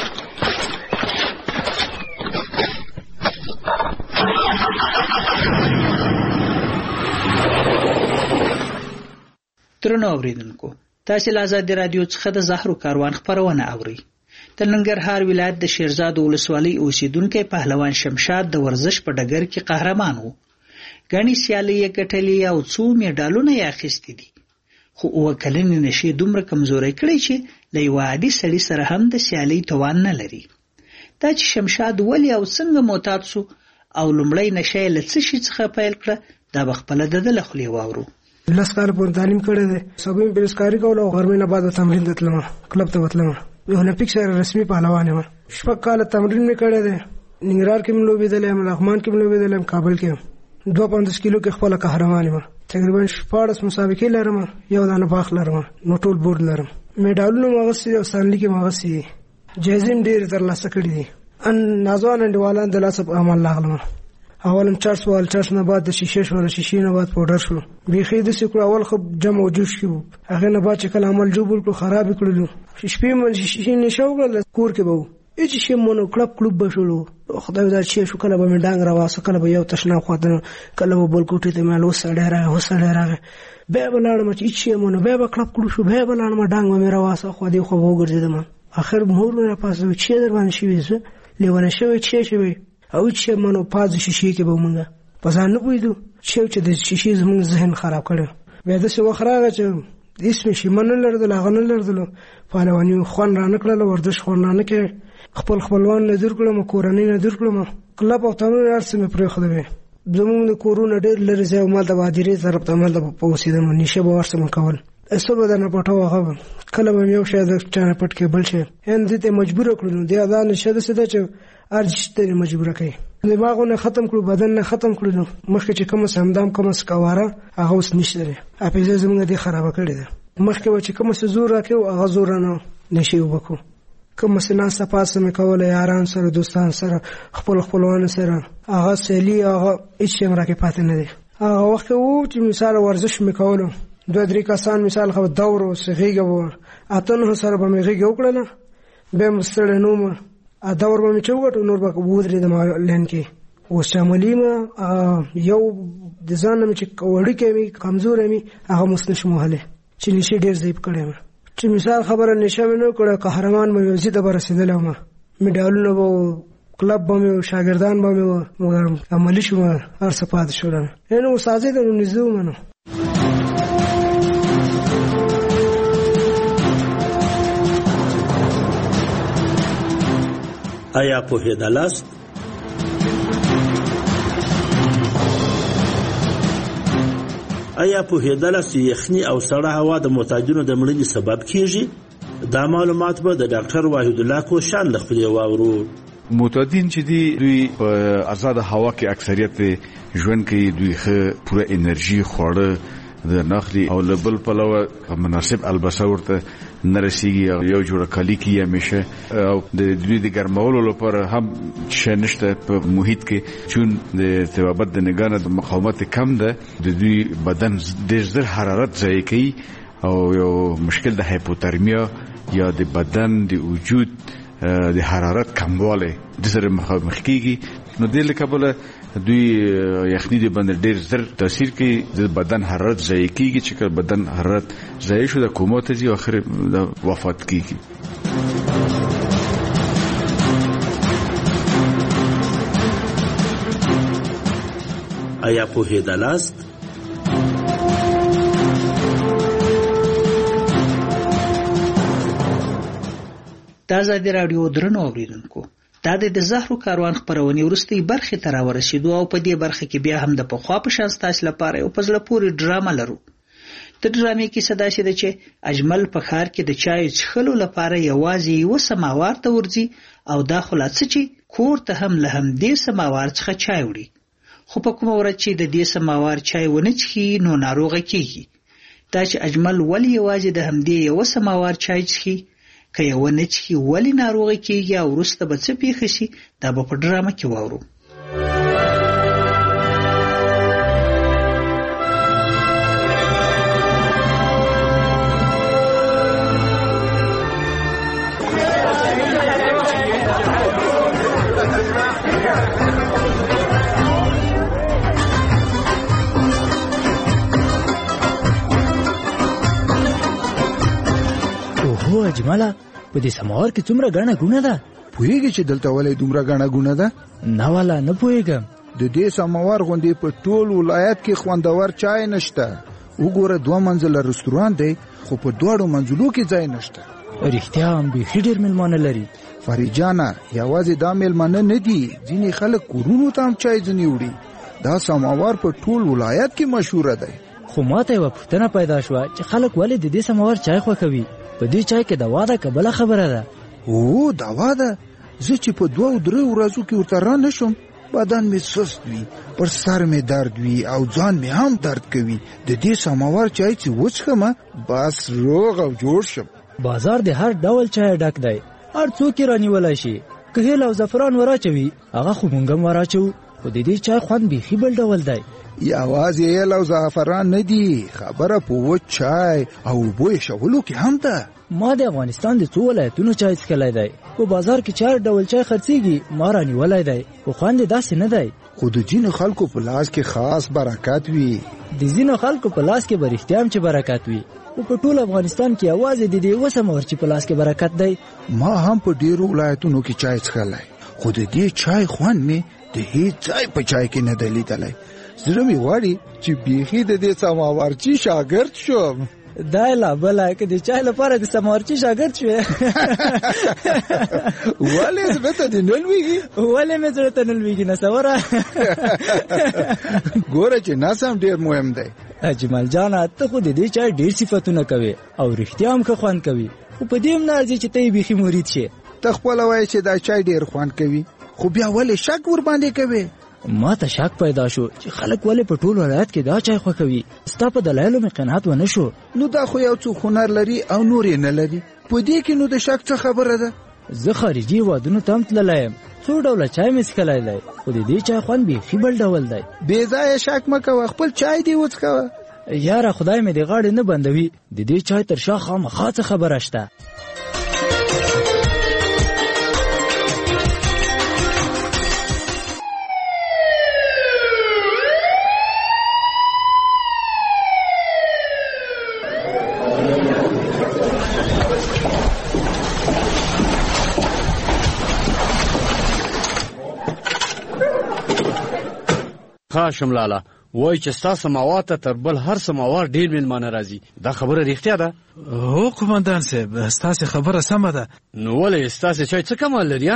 درنو اوریدونکو، تاسې له ازادي راډیو څخه د زهرو کاروان خپرونه اورئ. د ننګرهار ولایت د شیرزاد ولسوالۍ اوسیدونکی پهلوان شمشاد د ورزش په ډګر کې قهرمان و. ګڼې سیالۍ یې ګټلې او څو میډالونه یې اخیستي دي. خو اووه کلنې نشې دومره کمزوری کړی چې له یوه عادي سړي سره هم د سیالۍ توان نه لري. دا چې شمشاد ولې او څنګه معتاد سو او لومړی نشه یې له څه شي څخه پیل کړه دا به خپله د ده له خولې واورو. لس کاله پورې تعلیم کړی دی. سبا مې بیروزګاري کوله او غرمې نه بعد تمرین ته تلم، کلب ته وتلم. یو اولمپیک سره رسمي پهلوان یم. شپږ کاله تمرین مې کړی دی. ننګرهار کې مې لوبېدلی یم، لغمان کې مې لوبېدلی یم، کابل کې یم. دوه پنځوس کیلو کې خپله قهرمان یم. تقریبا شپاړس مسابقې لرم، یو دانه باغ لرم، نو ټول بورډ لرم. میډالونه مې اخیستي دي او ستانلي کې مې اخیستي دي. جایزې مې ډېرې ترلاسه کړي دي. ان نازوان انډیوالان د لاسه په عمل راغلم. اولم چرس وال چرس نه بعد د شیشې شو، د شیشې نه بعد پوډر شو. بیخي داسې کړو اول خو جمع و جوش کې وو، هغې نه بعد چې کله عمل جوبل کړو خراب یې کړلو. شپې مې شیشې نشه وکړله، کور کې به وو هېڅ شی مو نه کلب کلوب به شولو. خدای دا چې شو، کله به مې ډانګ راواسه، کله به یو تشناب خواته، کله به بل کوټې ته مې اوس سړی راغی اوس سړی راغی. بیا به لاړم چې هېڅ شی مو نه، بیا به کلب کړو شو، بیا به لاړم ډانګ به مې راواسه، خوا دې خوا به وګرځېدم. اخر مور مې راپاسوي چې در باندې شوي زه لیونی شوی چې شوی او چې منو پاز شیشې کې به مونږ په ځان نه پوهېدو چې چې د شیشې زموږ ذهن خراب کړی. بیا داسې وخت راغی چې هېڅ مې شیمه نه لرېدل، هغه نه لرېدلو، پهلواني خوند را نه کړله، ورزش خوند را نه کړی. خپل خپلوان نه دور کړم، کورنۍ نه دور کړم، کلب او تمرین هر څه مې پرېښودې. زموږ د کورونه ډېر لرې ځای و، مالته به هدیرې طرف ته مالته به اوسېدم، نیشه به ور څه مې کول. څه به درنه پټوه، هغه کله به مې یو شی د چا نه پټ کې بل شی، یعنې دې ته مجبوره کړو. نو دې دا نشه داسې ده چې هر شي ته مجبوره کوي. دماغونه ختم کړو، بدن نه ختم کړو. نو مخکې چې کومه همدام کومه سکواره هغه اوس نشته دی. حافظه زموږ دې خرابه کړې ده. مخکې به چې کومه څه زور راکړو هغه زور نه نشي وبکو. کومه څه ناسته پاسته مې کوله، یاران سره، دوستان سره، خپل خپلوان سره، هغه سیلي هغه هېڅ شی هم راکې پاتې نه دی. هغه وخت و چې مثال ورزش مې کولو، دوه درې کسان مثال خو دور و غېږه وه، اته نهه سره به مې غېږه وکړله، بیا مې ستړی نه وم، دور به مې چې وګټو نور به ودرېدم لین کې. اوس چې عملي مه یو د ځان نه مې چې وړوکی مې کمزوری مې هغه مس نشم وهلی چې نشې ډېر ضعیف کړی یم. چې مثال خبره نشه مې نه کړه، قهرمان مې وزي ته به رسېدلی وم، میډالونه به و، کلب به مې و، شاګردان به مې و، مګر عملي شوم هر څه پاتې شول. یعنې اوس حاضر ته نو نږدې وم. نو آیا پوهېدلاست؟ آیا پوهېدلاست چې یخني او سړه هوا د معتادینو د مړینې سبب کیږي؟ دا معلومات به د ډاکټر واحد الله کوشان له خولې واورو. معتادین چې دي دوی په آزاد هوا کې اکثریت ژوند کوي، دوی ښه پوره انرژي خواړه د نخلي او لبل پلوه مناسب البسه ورته نرسیږي او یو جوړه کالی کی همیشه او د دوی د ګرمولو لپاره هم شنشته په محیط کې چون د ثوابت د نگانه د مقاومت کم ده، د دوی بدن ډېر زر حرارت ضایع کوي او یو مشکل د هایپوترمیا یا د بدن د وجود د حرارت کمواله د سره مخامخ کیږي. نو د لکبله دوی یخني د باندې ډېر زر تاثیر کوي، د بدن حرارت ضایع کیږي، چې بدن حرارت ضایع شو د کوما ته ځي او اخر د وفات کیږي. آیا پوهېدلاست؟ د ازادي راډیو درنو اوریدونکو، دا د زهرو کاروان خپرونې وروستۍ برخې ته راورسېدو او په دې برخه کې بیا هم د پخوا په شان ستاسو لپاره یو په زړه پورې ډرامه لرو. د ډرامې کیسه داسې ده چې اجمل په ښار کې د چای څښلو لپاره یوازې یوه سماوار ته ورځي او دا خو لا څه چې کور ته هم له همدې سماوار څخه چای وړي، خو په کومه ورځ چې د دې سماوار چای ونه څښي نو ناروغه کیږي. دا چې اجمل ولې یوازې د همدې یوه سماوار چای څښي، که یو نه چې ولی ناروغي کیږي او وروسته به څه پیښ شي، دا به په ډرامه کې واورو. اوهو اجماله، په دې سماور کې څومره غاڼه ګونه ده؟ پوهیږي چې دلته ولې دومره غاڼه ګونه ده؟ نه والا نه پوهیږم. د دې سماور غوندې په ټول ولایت کې خوندور چای نشته. وګوره دوه منزله رستوران دی خو په دواړو منزلو کې ځای نشته. رښتیا هم بیخي ډېر میلمانه لري. فریجانه یوازې دا میلمانه نه دي، ځینې خلک کورونو ته هم چای ځنې وړي. دا سماور په ټول ولایت کې مشهوره دی. خو ماته یوه پوښتنه پیدا شوه چې خلک ولې د دې سماور چای خوښوي؟ په دې چای کې دوا ده که بله خبره ده؟ او دوا ده. زه چې په دوه او درې ورځو کې ورته را نشم، بدن مې سست وي، پر سر مې درد وي او ځان مې هم درد کوي. د دې سماور چای چې وڅښم بس روغ او جوړ شم. بازار د هر ډول چای ډک دی، هر څوک یې رانیولی شي. که هیل او زعفران وراچوي هغه خو موږ هم وراچو، خو د دې چای خوند بیخي بل ډول دی. یوازې هیل او زعفران نه دي، خبره په وچ چای او اوبو ایښولو کې هم ده. ما د افغانستان د څو ولایتونو چای څښلی دی، په بازار کې چار ډول چای خرڅېږي، ما رانیولی دی، خو خوند یې داسې نه دی. خو د ځینو خلکو په لاس کې خاص برکت وي. د ځینو خلکو په لاس کې به رښتیا هم چې برکت وي، خو په ټول افغانستان کې یوازې د دې یوه سماور چې په لاس کې برکت دی. ما هم په ډېرو ولایتونو کې چای څښلی، خو د دې چای خوند مې د هیڅ ځای په چای کې نه دی لیدلی. زړه مې غواړي چې بیخي د دې سماورچي شاګرد شم. دا لا بله که د چای لپاره د سماورچي شاګرد شوې. ولې زړه ته دې نه لوېږي؟ ولې مې زړه ته نه لوېږي نصوره؟ ګوره چې نظم ډېر مهم دی. اجمل جانه ته خو د دې چای ډېر صفتونه کوې او رښتیا هم ښه خوند کوي، خو په دې هم نه ارځي چې ته یې بیخي مرید شې. ته خپله وایې چې دا چای ډېر خوند کوي، خو بیا ولې شک ورباندې کوې؟ ما ته شک پیدا شو چې خلک ولې په ټول ولایت کې دا چای خوښوي. ستا په دلایلو مې قناعت ونه شو. نو دا خو یو څوک هنر لري او نور یې نه لري، په دې کې نو د شک څه خبره ده؟ زه خارجي هېوادونو ته هم تللی یم، څو ډوله چای مې څښلی دی، خو د دې چای خوند بیخي بل ډول دی. بې ځایه شک مه کوه، خپل چای دې وڅښوه. یاره خدای مې د غاړې نه بندوي، د دې چای تر شا خامخا څه خبره شته. خاشم لالا وای چې ستا سماوار ته تر بل هر سماوار ډېر میلمانه راځي، دا خبره رښتیا ده؟ هو قومندان صاحب ستاسې خبره سمه ده. نو ولې ستاسې چای څه کمال لري؟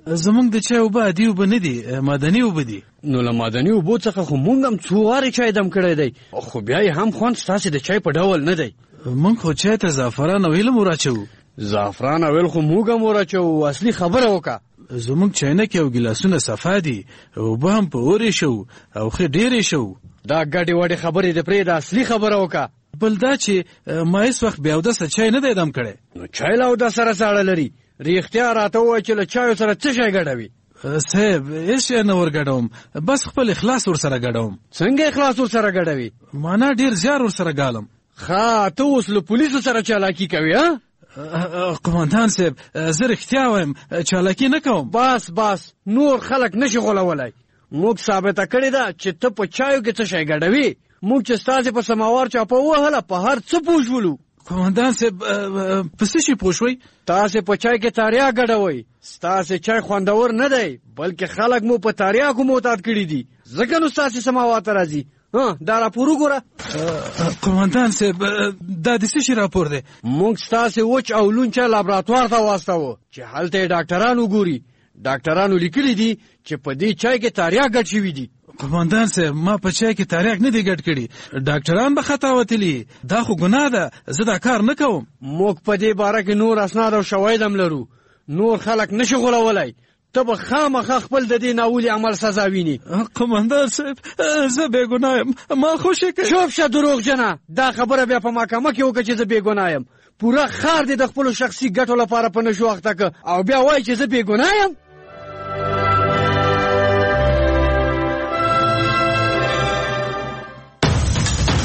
زمونږ د چای اوبه عادي اوبه نه دي، معدني اوبه دي. نو له معدني اوبو څخه خو مونږ هم څو وارې چای دم کړی دی، خو بیا یې هم خوند ستاسې د چای په ډول نه دی. مونږ خو چای ته زعفران او هیل هم وراچوو. زعفران او هیل خو مونږ هم وراچوو. اصلي خبره وکړه. زمونږ چاینکې او ګیلاسونه صفا دي، اوبه هم په اور ایښو او ښه ډېر ایښو. دا ګډې وډې خبرې د پرېږده، اصلي خبره وکړه. بل دا چې ما هېڅ وخت بې اودسه چای نه دی دم کړی. نو چای له اودس سره څه اړه لري؟ رښتیا راته ووایه چې له چایو سره څه شی ګډوي؟ صاحب هېڅ شی نه ورګډوم، بس خپل اخلاص ورسره ګډوم. څنګه اخلاص ورسره ګډوي؟ معنا ډېر زیار ورسره ګالم. ښه ته اوس له پولیسو سره چالاکي کوې ها؟ قمندان صاحب زه رښتیا وایم، چالاکي نه کوم. بس بس نور خلک نشي غولولی. موږ ثابته کړې ده چې ته په چایو کې څه شی ګډوي. موږ چې ستاسې په سماوار چاپه ووهله په هر څه پوه شولو. قمندان صاحب په څه شي پوه شوئ؟ تاسې په چای کې تاریاک ګډوئ. ستاسې چای خوندور نه دی، بلکې خلک مو په تاریاکو معتاد کړي دي، ځکه نو ستاسې سماوار ته راځي. دا راپور وګوره. قمندان صاحب دا د څه شي راپور دی؟ موږ ستاسې وچ او لون چای لابراتوار ته واستاوه چې هلته یې ډاکټران وګوري. ډاکټرانو لیکلي دي چې په دې چای کې تاریاک ګډ شوي دي. قمندان صاحب ما په چای کې تاریاک نه دی ګډ کړي، ډاکټران به خطا وتلي. دا خو ګناه ده، زه دا کار نه کوم. موږ په دې باره کې نور اسناد او شواهد هم لرو، نور خلک نشي غولولی. ته به خامخا خپل د دې ناولي عمل سزا ویني. قمندان صاحب زه بې ګناه یم، ما خوشې کوي. چوپ شه دروغجنه، دا خبره بیا په محکمه کې وکړه چې زه بې ګناه یم. پوره ښار دې د خپلو شخصي ګټو لپاره په نشو اخته که او بیا وایي چې زه بې ګناه یم.